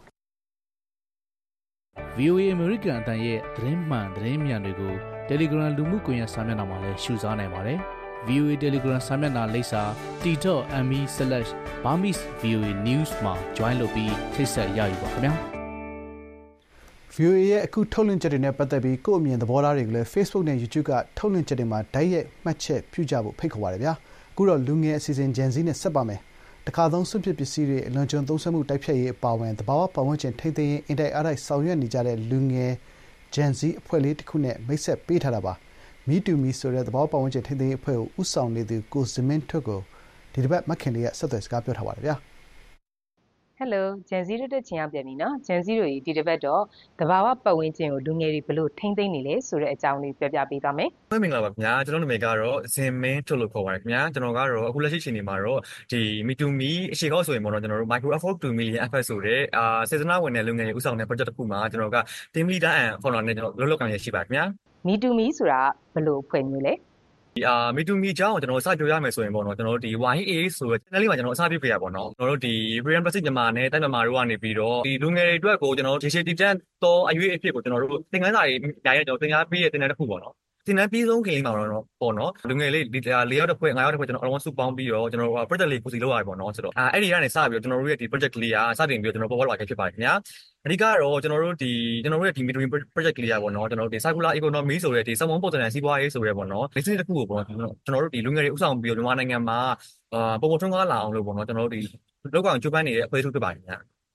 VOA American အတန်ရဲ့သတင်းမှန်သတင်းမြန်တွေကို Telegram လူမှုကွန်ရက်စာမျက်နှာမှာလည်းရှုစားနိုင်ပါတယ်VOA Telegram စာမျက်နှာလိပ်စာ t.me/Burmese VOA News မှာ join လုပ်ပြီးထိတ်ဆက်ရယူပါခင်ဗျာ VOA ရဲ့အခုထုတ်လွှင့်ချက်တွေနဲ့ပတ်သက်ပြီးကိုယ့်အမြင်သဘောထားတွေကိုလည်း Facebook နဲ့ YouTube ကထုတ်လွှင့်ချက်တွေမှာတိုက်ရိုက်မှတ်ချက်ပြုကြဖို့ဖိတ်ခေါ်ပါတယ်ဗျာအခုတော့လူငယ်အစီအစဉ် Gen Z နဲ့ဆက်ပါမယ်တခါသုံးစွန့်ပစ်ပစ္စည်းတွေအလွန်ကျွံသုံးစွဲမှုတိုက်ဖျက်ရေးအပါအဝင်သဘာဝပတ်ဝန်းကျင်ထိန်းသိမ်းရေးအင်တိုက်အားတိုက်ဆောင်ရွက်နေကြတဲ့လူငယ် Gen Z အဖွဲ့လေးတစ်ခုနဲ့မိတ်ဆက်ပေးထားတာပါ Me to Me ဆိုတဲ့သဘာဝပတ်ဝန်းကျင်ထိန်းသိမ်းရေးအဖွဲ့ကိုဦးဆောင်နေသူကိုဇမင်းထွတ်ကိုဒီတစ်ပတ်မခင်လေးကဆက်သွယ်စကားပြောထားပါတယ်ဗျာ Hello Gen Z တို့တက်ချင်အောင်ပြန်ပြီနော် Gen Z တို့ဒီတစ်ပတ်တော့သဘာဝပတ်ဝန်းကျင်ကိုလူငယ်တွေဘယ်လိုထိန်းသိမ်းနေလဲဆိုတဲ့အကြောင်းလေးပြောပြပေးပါမယ်မင်္ဂလာပါခင်ဗျာကျွန်တော်နာမည်ကတော့ဇင်မင်းထွတ်လို့ခေါ်ပါတယ်ခင်ဗျာကျွန်တော်ကတော့အခုလက်ရှိအချိန်မှာတော့ဒီ Me to Me အရှိကောက်ဆိုရင်ပေါ့နော်ကျွန်တော်တို့ Micro Effort to Million Effort ဆိုတဲ့စေတနာဝင်တဲ့လူငယ်တွေဥဆောင်တဲ့ project တစ်ခုမှာကျွန်တော်က Team Leader and Founder နဲ့ကျွန်တော်လုပ်ကိုင်ရရှိပါခင်ဗျာ Me to Me ဆိုတာဘယ်လိုဖွဲ့မျိုးလဲ Me to Me ကြောင်းကျွန်တော်စပြောရမယ်ဆိုရင်ပေါ့နော်ကျွန်တော်တို့ဒီ YA ဆိုတဲ့ channel လေးမှာကျွန်တော်အစပြုခဲ့ရပါတော့ကျွန်တော်တို့ဒီ Brand Plastic မြန်မာနဲ့တိုင်းမြန်မာတို့ကနေပြီးတော့ဒီလူငယ်တွေအတွက်ကိုကျွန်တော်တို့ digital တန်းတော့အရွေးအဖြစ်ကိုကျွန်တော်တို့သင်ခန်းစာတွေညာရဲကျွန်တော်သင်ကြားပေးတဲ့တင်တဲ့တစ်ခုပေါ့နော်သင်တန်းပြီးဆုံးခင်မှာတော့ပေါ့နော်လူငယ်လေး၄ရောက်တစ်ဖွဲ့၅ရောက်တစ်ဖွဲ့ကျွန်တော်အလုံးစုပေါင်းပြီးတော့ကျွန်တော်တို့ project လေးကိုစီလုပ်ရတယ်ပေါ့နော်ဆိုတော့အဲ့ဒီကနေစပြီးတော့ကျွန်တော်တို့ရဲ့ဒီ project လေးကစတင်ပြီးတော့ကျွန်တော်ပေါ်ပေါ်လာခဲ့ဖြစ်ပါတယ်ခင်ဗျာအဓိကတော့ကျွန်တော်တို့ရဲ့ဒီ metering project လေးရပေါ့နော်ကျွန်တော်တို့ဒီ circular economy ဆိုတဲ့ဒီ someone ပုံစံစီးပွားရေးဆိုရဲပေါ့နော် business တစ်ခုကိုပေါ့နော်ကျွန်တော်တို့ဒီလူငယ်တွေဥဆောင်ပြီးတော့မြန်မာနိုင်ငံမှာပုံပုံထွန်းကားလာအောင်လို့ပေါ့နော်ကျွန်တော်တို့ဒီလောက်ကောင်ကျပန်းနေတဲ့အဖွဲ့အစည်းဖြစ်ပါတယ်ခင်ဗျာ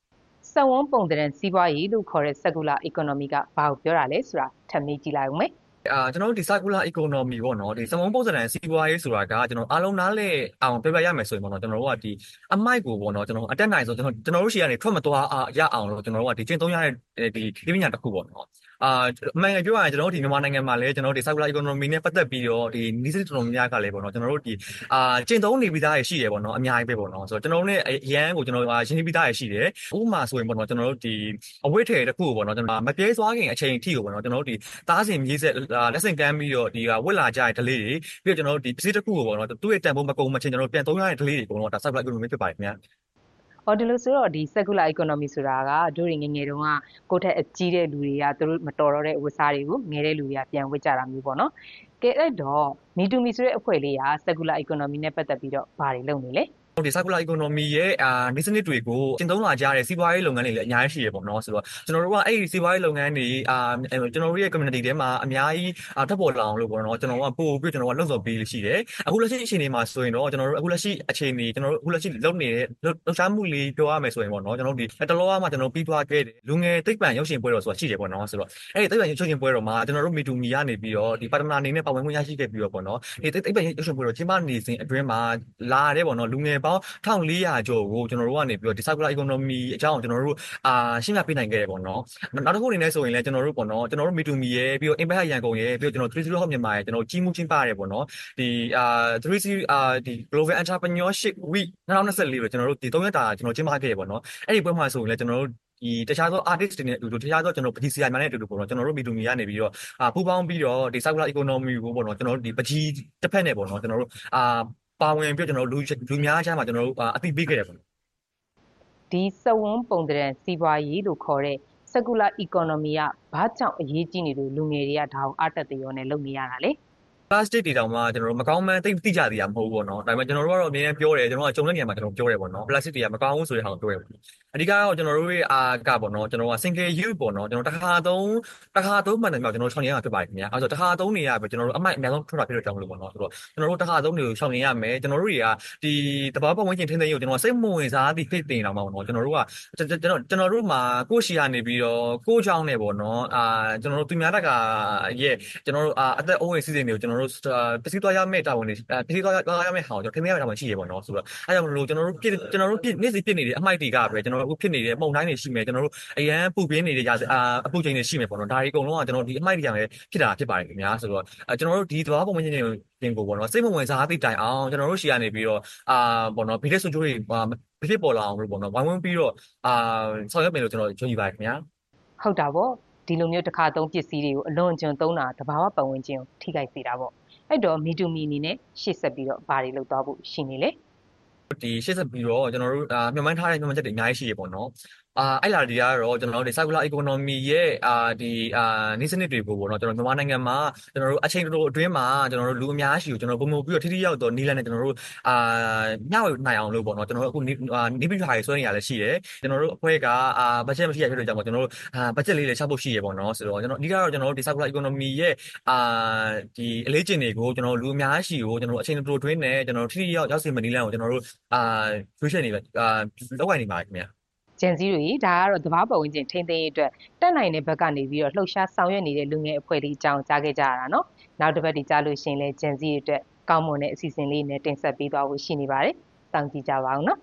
စက်ဝန်းပုံသဏ္ဍာန်စီးပွားရေးလို့ခေါ်တဲ့ circular economy ကဘာကိုပြောတာလဲဆိုတာထပ်မေးကြည့်လိုက်အောင်မယ်ကျွန်တော်တို့ဒီ circular economy ပေါ့နော်ဒီစမုံပုံစံစီးပွားရေးဆိုတာကကျွန်တော်အားလုံးနားလည်အောင်ပြောပြရမယ်ဆိုရင်ပေါ့နော်ကျွန်တော်တို့ကဒီအမိုက်ကိုပေါ့နော်ကျွန်တော်အတက်နိုင်ဆိုကျွန်တော်တို့ရှေ့ကနေထွက်မသွားရအောင်လို့ကျွန်တော်တို့ကဒီကျင့်သုံးရတဲ့ဒီပညာတစ်ခုပေါ့နော်အမှန်ပြောရရင်ကျွန်တော်တို့ဒီမြန်မာနိုင်ငံမှာလည်းကျွန်တော်တို့ဒီ circular economy နဲ့ပတ်သက်ပြီးတော့ဒီနည်းစနစ်တော်များများကလည်းပေါ့နော်ကျွန်တော်တို့ဒီကျင့်သုံးနေပြီးသားရရှိတယ်ပေါ့နော်အများကြီးပဲပေါ့နော်ဆိုတော့ကျွန်တော်တို့ ਨੇ အရန်ကိုကျွန်တော်ရှင်းပြပြီးသားရရှိတယ်ဥပမာဆိုရင်ပေါ့နော်ကျွန်တော်တို့ဒီအဝတ်ထည်တစ်ခုကိုပေါ့နော်ကျွန်တော်မပြဲသွားခင်အချိန်အထိကိုပေါ့နော်ကျွန်တော်တို့ဒီသားစင်မြေးဆက်လက်ဆင့်ကမ်းပြီးတော့ဒီဝက်လာကြတဲ့ delay တွေပြီးတော့ကျွန်တော်တို့ဒီပစ္စည်းတစ်ခုကိုပေါ့နော်သူ့ရဲ့တန်ဖိုးမကုန်မချင်းကျွန်တော်တို့ပြန်သုံးရတဲ့ delay တွေပေါ့နော်ဒါ circular economy ဖြစ်ပါတယ်ခင်ဗျာဒီလိုဆိုတော့ဒီ circular economy ဆိုတာကတို့ငယ်ငယ်တုန်းကကိုယ့်ထက်အကြီးတဲ့လူတွေကသူတို့မတော်တော့တဲ့ဝတ်စားတွေကိုငယ်တဲ့လူတွေကပြန်ဝတ်ကြတာမျိုးပေါ့နော်ကဲအဲ့တော့ Me to Me ဆိုတဲ့အဖွဲ့လေးက circular economy နဲ့ပတ်သက်ပြီးတော့ဘာတွေလုပ်နေလဲဒီ circular economy ရဲ့နည်းစနစ်တွေကိုကျင့်သုံးလာကြတဲ့စီးပွားရေးလုပ်ငန်းတွေလည်းအများကြီးရှိရပေါ့နော်ဆိုတော့ကျွန်တော်တို့ကအဲ့ဒီစီးပွားရေးလုပ်ငန်းတွေကျွန်တော်တို့ရဲ့ community ထဲမှာအများကြီးထပ်ပေါ်လာအောင်လို့ပေါ့နော်ကျွန်တော်ကပို့ပြီးကျွန်တော်ကလှုပ်ဆော်ပေးလို့ရှိတယ်အခုလက်ရှိအခြေအနေမှာဆိုရင်တော့ကျွန်တော်တို့အခုလက်ရှိအခြေအနေကျွန်တော်တို့အခုလက်ရှိလုပ်နေတဲ့လှုပ်ရှားမှုလေးပြောရမယ်ဆိုရင်ပေါ့နော်ကျွန်တော်တို့ဒီတလောကမှကျွန်တော်ပြီးသွားခဲ့တယ်လူငယ်သိပ္ပံရုပ်ရှင်ပွဲတော်ဆိုတာရှိတယ်ပေါ့နော်ဆိုတော့အဲ့ဒီသိပ္ပံရုပ်ရှင်ပွဲတော်မှာကျွန်တော်တို့ Me to Me ကနေပြီးတော့ဒီပါတနာအနေနဲ့ပါဝင်ခွင့်ရရှိခဲ့ပြီးတော့ပေါ့နော်ဒီသိပ္ပံရုပ်ရှင်ပွဲတော်ကျင်းပနေစဉ်အတွင်းမှာလာတဲ့ပေါ့နော်လူငယ်ပေါင်း1400ကျော်ကိုကျွန်တော်တို့ကနေပြီးတော့ဒီ circular economy အကြောင်းကျွန်တော်တို့ရှင်းပြပေးနိုင်ခဲ့တယ်ပေါ့နော်နောက်တစ်ခုအနေနဲ့ဆိုရင်လည်းကျွန်တော်တို့ပေါ့နော်ကျွန်တော်တို့ Me to Me ရဲ့ပြီးတော့ Impact ရန်ကုန်ရဲ့ပြီးတော့ကျွန်တော်30 Hub မြန်မာရဲ့ကျွန်တော်ကြီးမှုချင်းပါတယ်ပေါ့နော်ဒီ30ဒီ Global Entrepreneurship Week 2024လို့ကျွန်တော်တို့ဒီ3ရက်တာကျွန်တော်ကျင်းပခဲ့တယ်ပေါ့နော်အဲ့ဒီပွဲမှာဆိုရင်လည်းကျွန်တော်တို့ဒီတခြားသော artist တွေနဲ့အတူတူတခြားသောကျွန်တော်ပကြီးစီယာများနဲ့အတူတူပေါ့နော်ကျွန်တော်တို့ Me to Me ကနေပြီးတော့ပူးပေါင်းပြီးတော့ဒီ circular economy ကိုပေါ့နော်ကျွန်တော်တို့ဒီပကြီးတစ်ဖက်နဲ့ပေါ့နော်ကျွန်တော်တို့ပါဝင်ပြီးကျွန်တော်တို့လူများအချမ်းမှာကျွန်တော်တို့အသိပေးခဲ့တယ်ပေါ့ဒီစက်ဝန်းပုံသဏ္ဍာန်စီးပွားရေးလို့ခေါ်တဲ့ circular economy ကဘာကြောင့်အရေးကြီးနေလို့လူငယ်တွေကဒါကိုအားတက်သရောနဲ့လုပ်နေရတာလဲ plastic တွေတောင်မှကျွန်တော်တို့မကောင်းမှန်းသိကြသေးတာမဟုတ်ဘူးပေါ့နော်ဒါပေမဲ့ကျွန်တော်တို့ကတော့အမြဲတမ်းပြောတယ်ကျွန်တော်ကကြုံတဲ့နေရာမှာကျွန်တော်ပြောတယ်ပေါ့နော် plastic တွေကမကောင်းဘူးဆိုတဲ့ဟာကိုပြောတယ်ပေါ့အဓိကတော့ကျွန်တော်တို့ရဲ့ကပေါ့နော်ကျွန်တော်က single use ပေါ့နော်ကျွန်တော်တစ်ခါသုံးမှန်တယ်မြောက်ကျွန်တော်6နေရမှာဖြစ်ပါတယ်ခင်ဗျာအဲဆိုတစ်ခါသုံးနေရပဲကျွန်တော်တို့အမိုက်အများဆုံးထွက်တာဖြစ်တော့ကြောင်းလို့ပေါ့နော်ဆိုတော့ကျွန်တော်တို့တစ်ခါသုံးတွေကို6နေရမယ်ကျွန်တော်တို့တွေကဒီတဘာပတ်ဝန်းကျင်ထင်းသိမ်းကိုကျွန်တော်စိတ်မဝင်စားသည်ဖြစ်တင်အောင်ပေါ့နော်ကျွန်တော်တို့ကကျွန်တော်တို့မှာကိုယ့်ရှီယာနေပြီးတော့ကိုယ့်ကြောင်းနေပေါ့နော်ကျွန်တော်တို့သူများတက်ကရဲ့ကျွန်တော်တို့အသက်အိုးအိမ်စီစဉ်တွေကိုကျွန်တော်တို့ပစ္စည်းသွားရမယ့်တာဝန်တွေပစ္စည်းသွားရမယ့်ဟာကိုကျွန်တော်ထင်ရမယ့်တာဝန်ရှိရပေါ့နော်ဆိုတော့အဲကြောင့်မလို့ကျွန်တော်တို့နေ့စဉ်ဖြစ်နေတဲ့အမိုက်တွေကပဲကျွန်တော်တို့အခုဖြစ်နေတဲ့ပုံတိုင်းတွေရှိမယ်ကျွန်တော်တို့အရန်ပူပြင်းနေတဲ့အပူချိန်တွေရှိမယ်ပေါ့နော်ဒါတွေအကုန်လုံးကကျွန်တော်ဒီအမိုက်တွေကလည်းဖြစ်ပါတယ်ခင်ဗျာဆိုတော့ကျွန်တော်တို့ဒီသဘာဝပုံမှန်ချင်းတွေကိုပေါ့နော်စိတ်မဝင်စားသိတိုင်အောင်ကျွန်တော်တို့ရှီကနေပြီးတော့ပေါ့နော်ဗီဒီယိုဆိုချိုးတွေဖြစ်ပေါ်လာအောင်လို့ပေါ့နော်ဝိုင်းဝန်းပြီးတော့ဆောင်ရွက်မယ်လို့ကျွန်တော်ယုံကြည်ပါတယ်ခင်ဗျာဟုတ်တာပေါ့ဒီလိုမျိုးတစ်ခါသုံးပစ္စည်းတွေကိုအလွန်အကျွံသုံးတာသဘာဝပတ်ဝန်းကျင်ကိုထိခိုက်စေတာပေါ့အဲ့တော့ Me to Me အနေနဲ့ရှေ့ဆက်ပြီးတော့ဘာတွေလုပ်သွားဖို့ရှိနေလဲဒီရှေ့ဆက်ပြီးတော့ကျွန်တော်တို့မျှော်မှန်းထားတဲ့မျှော်မှန်းချက်တွေအများကြီးရှိရပေါ့နော်အဲ့လာတွေကတော့ကျွန်တော်တို့ဒီ circular economy ရဲ့ဒီနည်းစနစ်တွေကိုပေါ့နော်ကျွန်တော်မြန်မာနိုင်ငံမှာကျွန်တော်တို့အချိန်တိုအတွင်းမှာကျွန်တော်တို့လူအများရှိကိုကျွန်တော်ပုံပြီးတော့ထိထိရောက်တော့နီးလန်းနဲ့ကျွန်တော်တို့ညဝေနိုင်အောင်လို့ပေါ့နော်ကျွန်တော်တို့အခုနေပြီးထားရဆွဲနေရလဲရှိတယ်ကျွန်တော်တို့အဖွဲ့ကbudget မရှိရဖြစ်လို့ကြောင့်ကျွန်တော်တို့budget လေးလည်းချဖို့ရှိရပေါ့နော်ဆိုတော့ကျွန်တော်အဓိကတော့ကျွန်တော်တို့ဒီ circular economy ရဲ့ဒီအလေးကျင့်တွေကိုကျွန်တော်တို့လူအများရှိကိုကျွန်တော်တို့အချိန်တိုအတွင်းနဲ့ကျွန်တော်တို့ထိထိရောက်စေမနီးလန်းကိုကျွန်တော်တို့ရွေးချယ်နေပဲလောက်ကိုင်းနေပါခင်ဗျာဂျန်စီတွေဒါကတော့သဘာဝပတ်ဝန်းကျင်ထိန်းသိမ်းရေးအတွက်တက်နိုင်တဲ့ဘက်ကနေပြီးတော့လှုပ်ရှားဆောင်ရွက်နေတဲ့လူငယ်အဖွဲ့လေးအကြောင်းကြားခဲ့ကြရတာเนาะနောက်တစ်ပတ်ဒီကြားလို့ရှိရင်လည်းဂျန်စီတွေအတွက်ကောင်းမွန်တဲ့အစီအစဉ်လေးနဲ့တင်ဆက်ပေးသွားဖို့ရှိနေပါတယ်စောင့်ကြည့်ကြပါအောင်เนาะ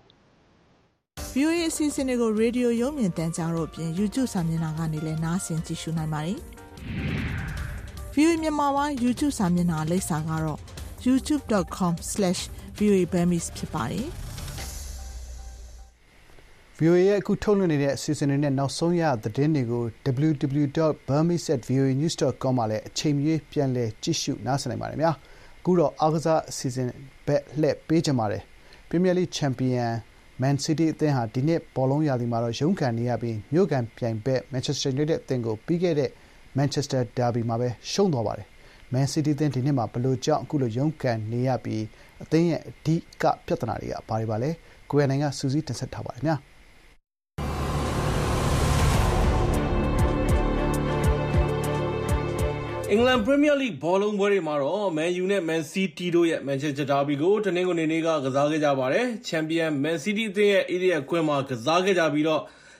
VOA အစီအစဉ်တွေကိုရေဒီယိုရုပ်မြင်သံကြားတို့အပြင် YouTube စာမျက်နှာကနေလည်းနားဆင်ကြည့်ရှုနိုင်ပါတယ် VOA မြန်မာပိုင်း YouTube စာမျက်နှာလိပ်စာကတော့ youtube.com/voaburmese ဖြစ်ပါတယ် VOA ရဲ့အခုထုတ်လွှင့်နေတဲ့အစီအစဉ်တွေနဲ့နောက်ဆုံးရသတင်းတွေကို www.burmese@voanews.com မှာလည်းအချိန်မရွေးပြန်လည်ကြည့်ရှုနားဆင်နိုင်ပါတယ်ဗျာအခုတော့အားကစားအစီအစဉ်ဘက်လှည့်ပေးကြပါတယ် Premier League Champion Man City အသင်းဟာဒီနှစ်ဘောလုံးရာသီမှာတော့ရုန်းကန်နေရပြီးမြို့ကန်ပြိုင်ဘက် Manchester United အသင်းကိုပြီးခဲ့တဲ့ Manchester Derby မှာပဲရှုံးသွားပါတယ် Man City အသင်းဒီနှစ်မှာဘယ်လိုကြောင့်အခုလိုရုန်းကန်နေရပြီးအသင်းရဲ့အဓိကပြဿနာတွေကဘာတွေပါလဲကိုရနိုင်ကစူးစီးတင်ဆက်ထားပါတယ်များအင်္ဂလန် Premier League ဘောလုံးပွဲတွေမှာတော့ Man U နဲ့ Man City တို့ရဲ့ Manchester Derby ကိုတနင်္ဂနွေနေ့ကကစားခဲ့ကြပါတယ်။ Champion Man City အသင်းရဲ့ Area ကွင်းမှာကစားခဲ့ကြပြီးတော့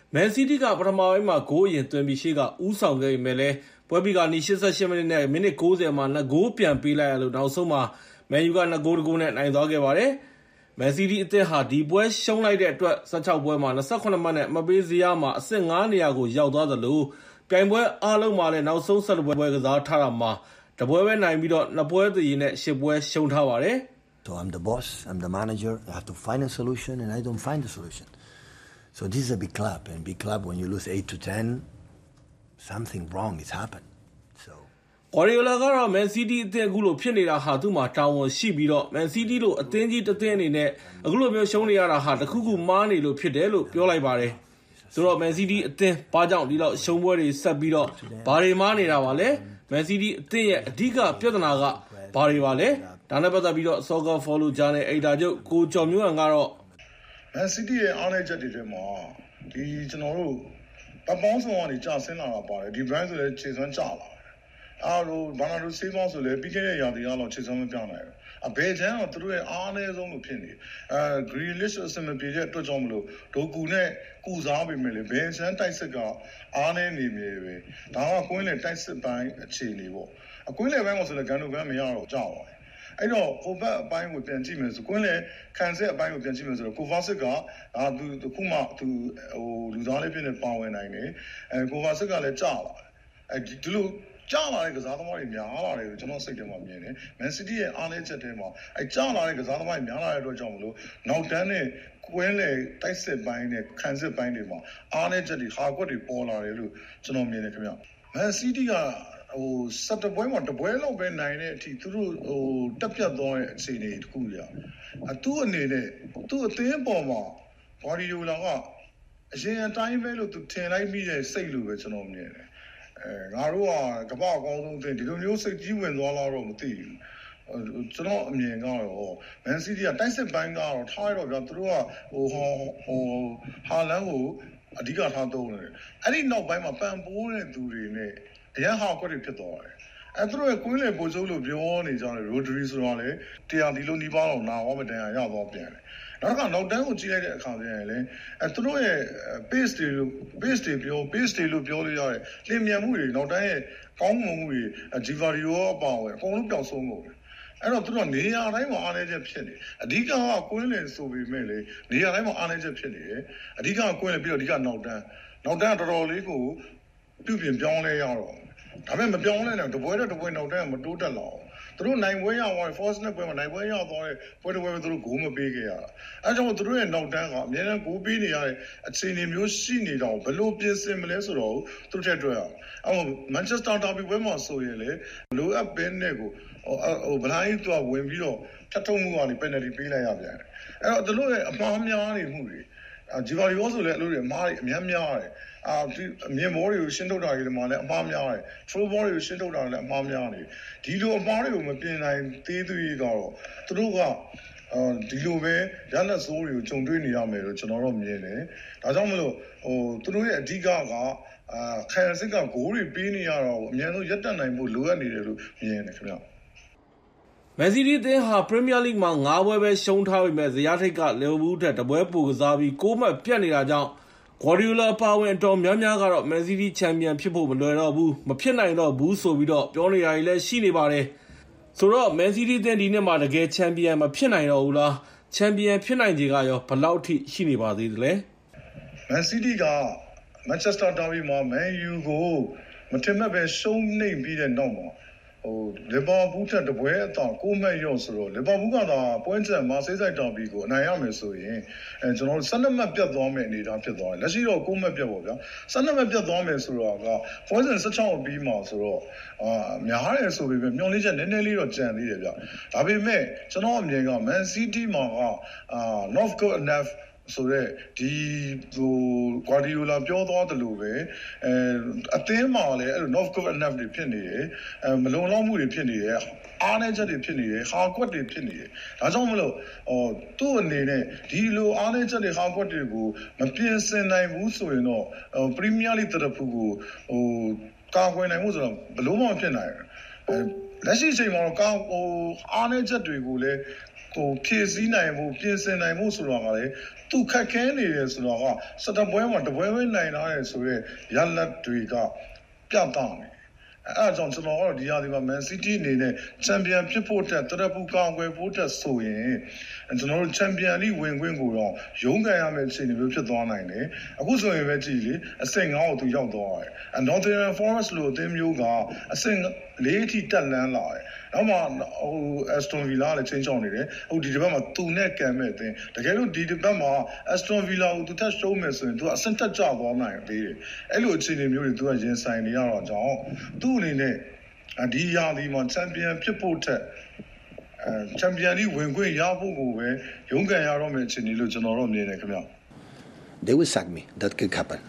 မန်စီးတီးကပထမပိုင်းမှာဂိုးအရင်သွင်းပြီးရှေ့ကဦးဆောင်ခဲ့ပေမဲ့လည်းပွဲပြီးကနေ88မိနစ်နဲ့မိနစ်90မှာ2ဂိုးပြန်ပေးလိုက်ရလို့နောက်ဆုံးမှာမန်ယူက2ဂိုး1ဂိုးနဲ့နိုင်သွားခဲ့ပါတယ်။မန်စီးတီးအသင်းဟာဒီပွဲရှုံးလိုက်တဲ့အတွက်16ပွဲမှာ28မှတ်နဲ့အမှတ်ပေးဇယားမှာအဆင့်9နေရာကိုရောက်သွားသလိုပြိုင်ပွဲအားလုံးမှာလည်းနောက်ဆုံး17ပွဲကစားထားတာမှာတပွဲပဲနိုင်ပြီးတော့2ပွဲသရေနဲ့10ပွဲရှုံးထားပါတယ်။ So I'm the boss, I'm the manager, I have to find a solution and I don't find the solution. So this is a big club and big club when you lose 8-10 something wrong has happened. Guardiola ကတော့ Man City အသင်းအခုလိုဖြစ်နေတာဟာသူ့မှာတာဝန်ရှိပြီးတော့ Man City လို့အသင်းကြီးတစ်သင်းအနေနဲ့အခုလိုမျိုးရှုံးနေရတာဟာတခုခုမှားနေလို့ဖြစ်တယ်လို့ပြောလိုက်ပါတယ်။ဆိုတော့ Man City အသင်းဘာကြောင့်ဒီလောက်ရှုံးပွဲတွေဆက်ပြီးတော့ဘာတွေမှားနေတာပါလဲ။ Man City အသင်းရဲ့အဓိကပြဿနာကဘာတွေပါလဲ။ဒါနဲ့ပတ်သက်ပြီးတော့ Soccer Follow Journal အယ်ဒီတာချုပ်ကိုကျော်မျိုးဟန်ကတော့ Man City ရဲ့အားနည်းချက်တွေထဲမှာဒီကျွန်တော်တို့ပပေါင်းဆောင်ကနေကြာဆင်းလာတာပါတယ်။ဒီ brand ဆိုလည်းခြေစွမ်းကျလာအားလို့ဘာနာတို့စေးပေါင်းဆိုလည်းပြီးခဲ့တဲ့ရာသီကတော့ခြေစွမ်းမပြောင်းနိုင်ဘူးအဘေချမ်းတော့သူတို့ရဲ့အားအနည်းဆုံးလို့ဖြစ်နေGrealish အစမပြေတဲ့အတွက်ကြောင့်မလို့ဒိုကူနဲ့ကူစားပေမဲ့လေဘေချမ်းတိုက်စစ်ကအားနည်းနေမြေပဲဒါကကွင်းလေတိုက်စစ်ပိုင်းအခြေအနေပေါ့အကွင်းလေပိုင်းမှာဆိုလည်းဂန်နိုဂန်မရတော့ကြောက်ပါတယ်အဲ့တော့ဟိုဘက်အပိုင်းကိုပြန်ကြည့်မယ်ဆိုကွင်းလေခံစစ်အပိုင်းကိုပြန်ကြည့်မယ်ဆိုတော့ကိုဗာစစ်ကသူတခုမှသူဟိုလူသားလေးဖြစ်နေပါဝင်နိုင်တယ်ကိုဗာစစ်ကလည်းကြာလာတယ်ဒီလိုကြာလာတဲ့ကစားသမားတွေများလာတယ်လို့ကျွန်တော်စိတ်ထဲမှာမြင်တယ်။ Man City ရဲ့အားနည်းချက်တွေမှာကြာလာတဲ့ကစားသမားတွေများလာတဲ့အတွက်ကြောင့်မလို့နောက်တန်းနဲ့ကွင်းလေတိုက်စစ်ပိုင်းနဲ့ခံစစ်ပိုင်းတွေမှာအားနည်းချက်တွေဟာကွက်တွေပေါ်လာတယ်လို့ကျွန်တော်မြင်တယ်ခင်ဗျ။ Man City က17ပွဲမှာတပွဲလောက်ပဲနိုင်တဲ့အထိသူတို့တက်ပြတ်သွားတဲ့အခြေအနေတခုကြီးသူ့အနေနဲ့သူ့အသင်းပေါ်မှာ Guardiola ကအရင်အတိုင်းပဲလို့သူထင်လိုက်မိတဲ့စိတ်လို့ပဲကျွန်တော်မြင်တယ်ငါတို့ကကမ္ဘာအကောင်းဆုံးအသင်းဒီလိုမျိုးစိတ်ကြီးဝင်သွားတော့မသိဘူးကျွန်တော်အမြင်ကတော့ Man City ကတိုက်စစ်ပိုင်းကတော့ထားရတော့ဗျာသူတို့ကဟာလန်ကိုအဓိကထားသုံးတယ်အဲ့ဒီနောက်ပိုင်းမှာပန်ပိုးတဲ့သူတွေနဲ့အရန်ဟာကွက်တွေဖြစ်သွားတယ်အဲ့သူတို့ရဲ့ကွင်းလေပို့စိုးလို့ပြောနေကြတယ် Rodri ဆိုတာလေတရားဒီလိုနီးပါးတော့နာဝမတန်ရတော့ပြန်တယ်နောက်ကနောက်တန်းကိုကြည့်လိုက်တဲ့အခါကျရင်လည်းသူတို့ရဲ့ pace တွေလို့ပြောလို့ရတယ်လင်းမြန်မှုတွေနောက်တန်းရဲ့ကောင်းမွန်မှုတွေဂျီဗာရီယိုအပါအဝင်အကုန်လုံးပျောက်ဆုံးကုန်တယ်အဲ့တော့သူတို့နေရာတိုင်းမှာအားနည်းချက်ဖြစ်နေအဓိကကွင်းလင်ဆိုပေမဲ့လေနေရာတိုင်းမှာအားနည်းချက်ဖြစ်နေတယ်အဓိကကွင်းလင်ပြီးတော့အဓိကနောက်တန်းတော်တော်လေးကိုပြုပြင်ပြောင်းလဲရတော့ဒါပေမဲ့မပြောင်းလဲနိုင်တပွဲနောက်တန်းမတိုးတက်လာအောင်သူတို့နိုင်ပွဲရသွားတယ် force နဲ့ပွဲမှာနိုင်ပွဲရသွားတယ်ပွဲတစ်ပွဲပဲသူတို့ဂိုးမပေးခဲ့ရတာအဲကြောင့်သူတို့ရဲ့နောက်တန်းကအများနဲ့ဂိုးပေးနေရတဲ့အခြေအနေမျိုးရှိနေတော့ဘယ်လိုပြင်ဆင်မလဲဆိုတော့သူတို့ထက်တွေ့ရအောင်မန်ချက်စတာဒါဘီပွဲမှာဆိုရင်လေလိုအပ်ပင်းနဲ့ကိုဘလိုင်းသူကဝင်ပြီးတော့ထပ်ထုံးမှုကနေ penalty ပေးလိုက်ရပြန်တယ်အဲ့တော့သူတို့ရဲ့အမှားများနေမှုတွေဂျီဗာရီယောဆိုလည်းအဲ့လိုတွေအမှားတွေအများများတယ်မြင်မောတွေကိုရှင်းထုတ်တာတွေမှာလည်းအမှားများတယ်။ throw ball တွေကိုရှင်းထုတ်တာလည်းအမှားများတယ်။ဒီလိုအမှားတွေကိုမပြင်နိုင်သေးသူတွေကတော့သူတို့ကဒီလိုပဲရလက်စိုးတွေကိုကြုံတွေ့နေရမယ်လို့ကျွန်တော်တို့မြင်တယ်။ဒါကြောင့်မလို့သူတို့ရဲ့အဓိကကခံစစ်ကဂိုးတွေပေးနေရတော့အများဆုံးရပ်တန့်နိုင်ဖို့လိုအပ်နေတယ်လို့မြင်တယ်ခင်ဗျ။ Man City အသင်းဟာ Premier League မှာ9ပွဲပဲရှုံးထားပေမဲ့ဇယားထိပ်က Liverpool ထက်တပွဲပိုကစားပြီး6မှတ်ပြတ်နေတာကြောင့် Guardiola ပါဝင်အတော်များများကတော့ Man City ချန်ပီယံဖြစ်ဖို့မလွယ်တော့ဘူးမဖြစ်နိုင်တော့ဘူးဆိုပြီးတော့ပြောနေတာတွေလည်းရှိနေပါတယ်ဆိုတော့ Man City အသင်းဒီနှစ်မှာတကယ်ချန်ပီယံမဖြစ်နိုင်တော့ဘူးလားချန်ပီယံဖြစ်နိုင်ခြေကရောဘယ်လောက်ထိရှိနေပါသေးသလဲ Man City က Manchester Derby မှာ Man U ကိုမထင်မှတ်ပဲရှုံးနေပြီးတဲ့နောက်မှာလီဗာပူးထက်တပွဲအသာ6မှတ်ရော့ဆိုတော့လီဗာပူးကသာပွဲချက်မှာစိတ်ဆိုင်တာဘီကိုအနိုင်ရမယ်ဆိုရင်ကျွန်တော်တို့12မှတ်ပြတ်သွားမယ်အနေထားဖြစ်သွားတယ်လက်ရှိတော့6မှတ်ပြတ်ပေါ့ဗျာ12မှတ်ပြတ်သွားမယ်ဆိုတော့ကပွဲစဉ်16အပြီးမှာဆိုတော့များတယ်ဆိုပေမဲ့မျောလင်းချက်နည်းနည်းလေးတော့ကြံသေးတယ်ဗျဒါပေမဲ့ကျွန်တော်အမြင်က Man City မှာကnot good enoughဆိုတော့ဒီGuardiola ပြောသွားတယ်လို့ပဲအသင်းမှာလည်းအဲ့လို not good enough တွေဖြစ်နေတယ်မလုံလောက်မှုတွေဖြစ်နေတယ်အားနည်းချက်တွေဖြစ်နေတယ်ဟာကွက်တွေဖြစ်နေတယ်ဒါကြောင့်မလို့သူ့အနေနဲ့ဒီလိုအားနည်းချက်တွေဟာကွက်တွေကိုမပြင်ဆင်နိုင်ဘူးဆိုရင်တော့ Premier League တရဖူကိုကာကွယ်နိုင်မှုဆိုတော့ဘယ်လိုမှမဖြစ်နိုင်ဘူးလက်ရှိအချိန်မှာတော့အားနည်းချက်တွေကိုလည်းဖြည့်ဆည်းနိုင်မှုပြင်ဆင်နိုင်မှုဆိုတော့ကလေသူခက်ခဲနေတယ်ဆိုတော့ကစတပွဲမှာတပွဲပဲနိုင်လာတယ်ဆိုတော့ရလတ်တွေကပြတ်သွားတယ်အဲ့ကြောင့်ကျွန်တော်တို့ဒီဟာဒီမှာ Man City အနေနဲ့ချန်ပီယံဖြစ်ဖို့တက်တရပူကောင်းွယ်ဖို့တက်ဆိုရင်ကျွန်တော်တို့ချန်ပီယံလိဝင်ခွင့်ကိုတော့ရုန်းကန်ရမယ့်အခြေအနေမျိုးဖြစ်သွားနိုင်တယ်အခုဆိုရင်ပဲကြည့်လေအဆင့်9ကိုသူရောက်သွားတယ်Nottingham Forest လို့အသင်းမျိုးကအဆင့်4အထိတက်လန်းလာတယ်နောက်မှAston Villa လည်းချင်းချောင်းနေတယ်အခုဒီတစ်ပတ်မှာသူနဲ့ကန်မဲ့အသင်းတကယ်လို့ဒီတစ်ပတ်မှာ Aston Villa ကိုသူထပ်ရှုံးမယ်ဆိုရင်သူကအဆင့်တက်ကျသွားနိုင်သေးတယ်အဲ့လိုအခြေအနေမျိုးတွေသူကရင်ဆိုင်နေရတော့ကြောင့်သူ့အနေနဲ့ဒီရာသီမှာချန်ပီယံဖြစ်ဖို့ထက်ချန်ပီယံလိဝင်ခွင့်ရဖို့ကိုပဲရုန်းကန်ရတော့မယ့်အခြေအနေလို့ကျွန်တော်တို့မြင်တယ်ခင်ဗျာ They will sack me that could happen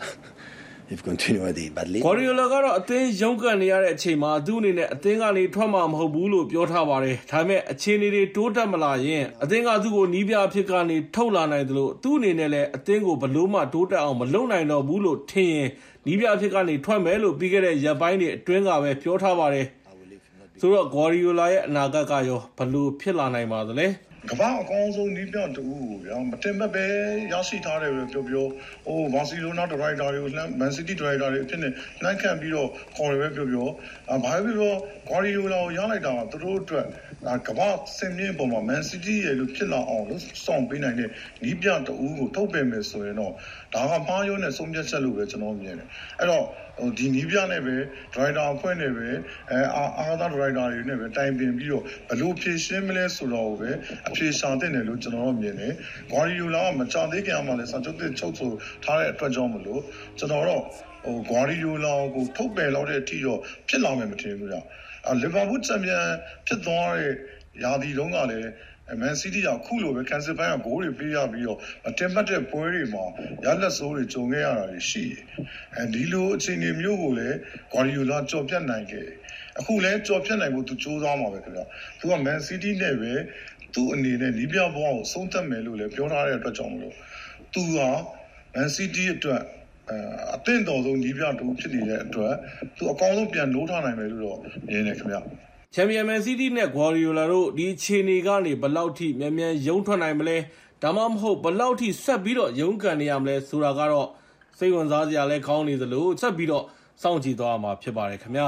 if continue with it badly Guardiola ကတော့အသင်းရုန်းကန်နေရတဲ့အချိန်မှာသူ့အနေနဲ့အသင်းကနေထွက်မှာမဟုတ်ဘူးလို့ပြောထားပါတယ်ဒါပေမဲ့အခြေအနေတွေတိုးတက်မလာရင်အသင်းကသူ့ကိုနီးပြအဖြစ်ကနေထုတ်လာနိုင်တယ်လို့သူ့အနေနဲ့လည်းအသင်းကိုဘလို့မှတိုးတက်အောင်မလုပ်နိုင်တော့ဘူးလို့ထင်ရင်နီးပြအဖြစ်ကနေထွက်မယ်လို့ပြီးခဲ့တဲ့ရက်ပိုင်းတွေအတွင်းကပဲပြောထားပါတယ်ဆိုတော့ Guardiola ရဲ့အနာဂတ်ကရောဘလို့ဖြစ်လာနိုင်ပါသလဲကမ္ဘာအကောင်းဆုံးနီးပြတူဗျာမတင်မဲ့ပဲရရှိထားတယ်ပြောဘာစီလိုနာဒရိုက်တာတွေကိုမန်စီးတီးဒရိုက်တာတွေအဖြစ်နဲ့နှိုင်းခံပြီးတော့ခေါ်တယ်ပဲပြောဘာပဲပြောဂွာရီယိုလာကိုရလိုက်တာကသူတို့အတွက်ကမ္ဘာစင်မြင့်ပေါ်မှာမန်စီးတီးရဲ့လို့ဖြစ်လာအောင်လို့စောင့်ပေးနိုင်တဲ့နီးပြတူကိုထုတ်ပယ်မယ်ဆိုရင်တော့ဒါကမှားရုံးနဲ့ဆုံးဖြတ်ချက်လို့ပဲကျွန်တော်မြင်တယ်အဲ့တော့ဒီနီးပြနဲ့ပဲဒရိုက်တာအဖွဲ့နဲ့ပဲအားသာဒရိုက်တာတွေနဲ့ပဲတိုင်ပင်ပြီးတော့ဘလို့ဖြည့်ရှင်းမလဲဆိုတော့ပဲအဖြေရှာတဲ့တယ်လို့ကျွန်တော်မြင်တယ်ဂွာရီယိုလာကမချသေးခင်မှလည်းစာချုပ်တစ်ချုပ်ဆိုထားတဲ့အတွက်ကြောင့်မလို့ကျွန်တော်တော့ဂွာရီယိုလာကိုထုတ်ပယ်လောက်တဲ့အထိတော့ဖြစ်လာမယ်မထင်ဘူးကြာလီဗာပူးချန်ပီယံဖြစ်သွားတဲ့ရာသီတုန်းကလည်းမန်စီးတီးကခုလိုပဲကန်ဆယ်ပိုင်းကဂိုးတွေပေးရပြီးတော့တင်ပတ်တဲ့ပွဲတွေမှာရလက်စိုးတွေကြုံခဲ့ရတာတွေရှိတယ်ဒီလိုအခြေအနေမျိုးကိုလည်းဂွာရီယိုလာကြော်ပြတ်နိုင်ခဲ့အခုလည်းကြော်ပြတ်နိုင်ဖို့သူစူးစမ်းမှာပဲခင်ဗျသူကမန်စီးတီးနဲ့ပဲသူ့အနေနဲ့နီးပြဘွားကိုဆုံးသက်မယ်လို့လည်းပြောထားတဲ့အတွက်ကြောင့်မလို့သူကမန်စီးတီးအတွက်အသင့်တော်ဆုံးနီးပြတူဖြစ်နေတဲ့အတွက်သူအကောင်းဆုံးပြန်နိုးထားနိုင်မယ်လို့တော့မြင်နေခင်ဗျချန်ပီယံမန်စီးတီးနဲ့ Guardiola တို့ဒီအခြေအနေကနေဘယ်လောက်ထိမြန်မြန်ရုန်းထွက်နိုင်မလဲဒါမှမဟုတ်ဘယ်လောက်ထိဆက်ပြီးတော့ရုန်းကန်နေရမလဲဆိုတာကတော့စိတ်ဝင်စားစရာလည်းကောင်းနေသလိုဆက်ပြီးတော့စောင့်ကြည့်သွားမှာဖြစ်ပါတယ်ခင်ဗျာ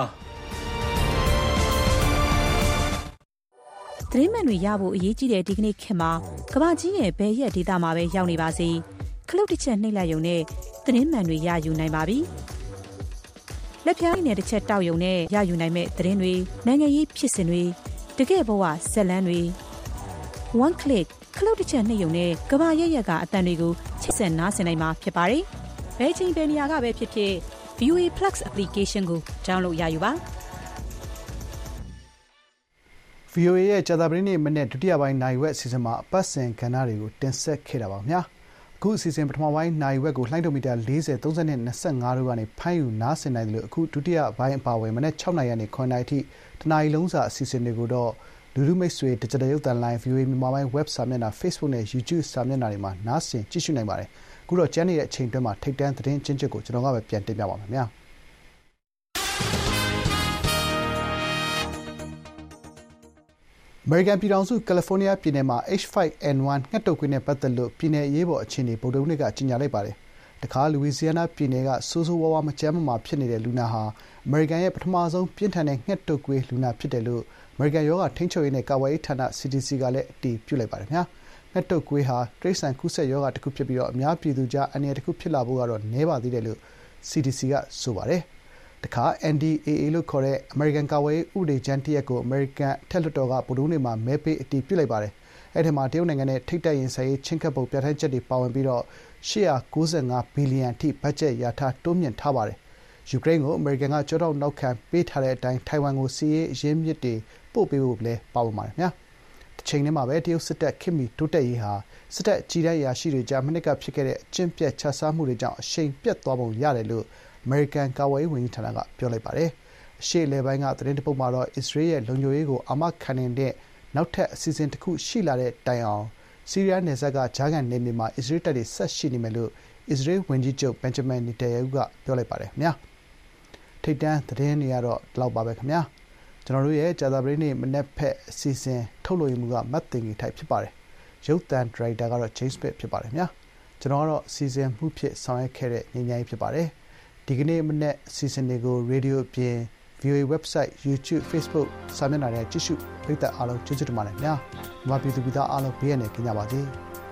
သတင်းမှန်တွေရဖို့အရေးကြီးတဲ့ဒီကနေ့ခေတ်မှာကမ္ဘာကြီးရဲ့ဘယ်ရက်ဒေသမှာပဲရောက်နေပါစေခလုတ်တစ်ချက်နှိပ်လိုက်ရုံနဲ့သတင်းမှန်တွေရယူနိုင်ပါပြီလက်ဖြားရည်နဲ့တစ်ချက်တောက်ရုံနဲ့ရယူနိုင်မဲ့သတင်းတွေနိုင်ငံရေးဖြစ်စဉ်တွေတကယ့်ဘဝဇာတ်လမ်းတွေ one click ခလုတ်တစ်ချက်နှိပ်ရုံနဲ့ကမ္ဘာရက်ရက်ကအသံတွေကိုချိတ်ဆက်နားဆင်နိုင်မှာဖြစ်ပါတယ်ဘယ်ချိန်ဘယ်နေရာကပဲဖြစ်ဖြစ် VOA Plus application ကို download ရယူပါ VOA ရဲ့ကြာသပတေးနေ့မနေ့ဒုတိယပိုင်းနိုင်ဝက်အစီအစဉ်မှာအပတ်စဉ်ကဏ္ဍတွေကိုတင်ဆက်ခဲ့တာပါခင်ဗျာအခုအစီအစဉ်ပထမပိုင်းနိုင်ဝက်ကိုလှိုင်းဒိုမီတာ40 30နဲ့25တို့ကနေဖမ်းယူနားဆင်နိုင်တယ်လို့အခုဒုတိယပိုင်းအပါဝင်မနေ့6နာရီကနေ9နာရီထိတနာရီလုံးစာအစီအစဉ်တွေကိုတော့လူလူမိတ်ဆွေ Digital ရုပ်သံ Live VOA မြန်မာပိုင်း web စာမျက်နှာ Facebook နဲ့ YouTube စာမျက်နှာတွေမှာနားဆင်ကြည့်ရှုနိုင်ပါတယ်အခုတော့ကျန်နေတဲ့အချိန်တွင်းမှာထိပ်တန်းသတင်းချင်းချက်ကိုကျွန်တော်ကပဲပြန်တင်ပြပါမယ်ခင်ဗျာအမေရိကန်ပြည်ထောင်စုကယ်လီဖိုးနီးယားပြည်နယ်မှာ H5N1 ငှက်တုပ်ကွေးနဲ့ပတ်သက်လို့ပြည်နယ်အရေးပေါ်အခြေအနေဗုဒ္ဓဟူးနေ့ကကြေညာလိုက်ပါတယ်။တခါလူဝီဇီယာနာပြည်နယ်ကဆိုးဆိုးဝါးဝါးမကျန်းမမာဖြစ်နေတဲ့လူနာဟာအမေရိကန်ရဲ့ပထမဆုံးပြင်းထန်တဲ့ငှက်တုပ်ကွေးလူနာဖြစ်တယ်လို့အမေရိကန်ရောဂါထိန်းချုပ်ရေးနဲ့ကာကွယ်ရေးဌာန CDC ကလည်းအတည်ပြုလိုက်ပါတယ်ခင်ဗျာ။ငှက်တုပ်ကွေးဟာတိရစ္ဆာန်ကူးစက်ရောဂါတစ်ခုဖြစ်ပြီးတော့အများပြည်သူကြားအန္တရာယ်တစ်ခုဖြစ်လာဖို့ကတော့နည်းပါသေးတယ်လို့ CDC ကဆိုပါတယ်။တခါ NDAA လို့ခေါ်တဲ့အမေရိကန်ကာကွယ်ရေးဥပဒေကြမ်းတစ်ရပ်ကိုအမေရိကန်အထက်လွှတ်တော်ကဗုဒ္ဓဟူးနေ့မှာမဲပေးအတည်ပြုလိုက်ပါတယ်။အဲ့ဒီမှာတရုတ်နိုင်ငံနဲ့ထိပ်တိုက်ရင်ဆိုင်ရေးချင်းကပ်ပုံပြဋ္ဌာန်းချက်တွေပါဝင်ပြီးတော့$895 ဘီလီယံအထိဘတ်ဂျက်လျာထားတိုးမြှင့်ထားပါတယ်။ယူကရိန်းကိုအမေရိကန်ကကြောထောက်နောက်ခံပေးထားတဲ့အတိုင်းထိုင်ဝမ်ကိုစစ်ရေးအရင်းမြစ်တွေပို့ပေးဖို့လည်းပါဝင်ပါတယ်ခင်ဗျာ။တစ်ချိန်တည်းမှာပဲတရုတ်စစ်တပ်ခေတ်မီတိုးတက်ရေးဟာစစ်တပ်အကြီးတန်းအရာရှိတွေကြားမနှစ်ကဖြစ်ခဲ့တဲ့အကျင့်ပြတ်ခြစားမှုတွေကြောင့်အရှိန်ပြတ်သွားပုံရတယ်လို့အမေရိကန်ကာကွယ်ရေးဝန်ကြီးဌာနကပြောလိုက်ပါတယ်။အရှေ့အလယ်ပိုင်းကသတင်းတစ်ပုဒ်မှာတော့အစ္စရေးရဲ့လုံခြုံရေးကိုအာမခံနေတဲ့နောက်ထပ်အစီအစဉ်တစ်ခုရှိလာတဲ့တိုင်အောင်ဆီးရီးယားနယ်စပ်ကဂျာကန်နယ်မြေမှာအစ္စရေးတပ်တွေဆက်ရှိနေမယ်လို့အစ္စရေးဝန်ကြီးချုပ်ဘင်ဂျမင်နေတန်ယာဟုကပြောလိုက်ပါတယ်ခင်ဗျာ။ထိပ်တန်းသတင်းတွေကတော့ဒီလောက်ပါပဲခင်ဗျာ။ကျွန်တော်တို့ရဲ့ကြာသပတေးနေ့မနေ့ဖက်အစီအစဉ်ထုတ်လွှင့်မှုကမတ်တင်ကြီးထိုက်ဖြစ်ပါတယ်ရုပ်သံဒရိုက်တာကတော့ James Pitt ဖြစ်ပါတယ်ခင်ဗျာကျွန်တော်ကတော့စီစဉ်မှုဖြစ်ဆောင်ရွက်ခဲ့တဲ့ညီညာကြီးဖြစ်ပါတယ်ဒီကနေ့မနေ့အစီအစဉ်တွေကိုရေဒီယိုအပြင် VOA website YouTube Facebook စာမျက်နှာတွေကြည့်ရှုပရိသတ်အားလုံးကျေးဇူးတင်ပါတယ်ခင်ဗျာမြန်မာပြည်သူပြည်သားအားလုံးဘေးရန်နဲ့ကြင်ကြပါစေ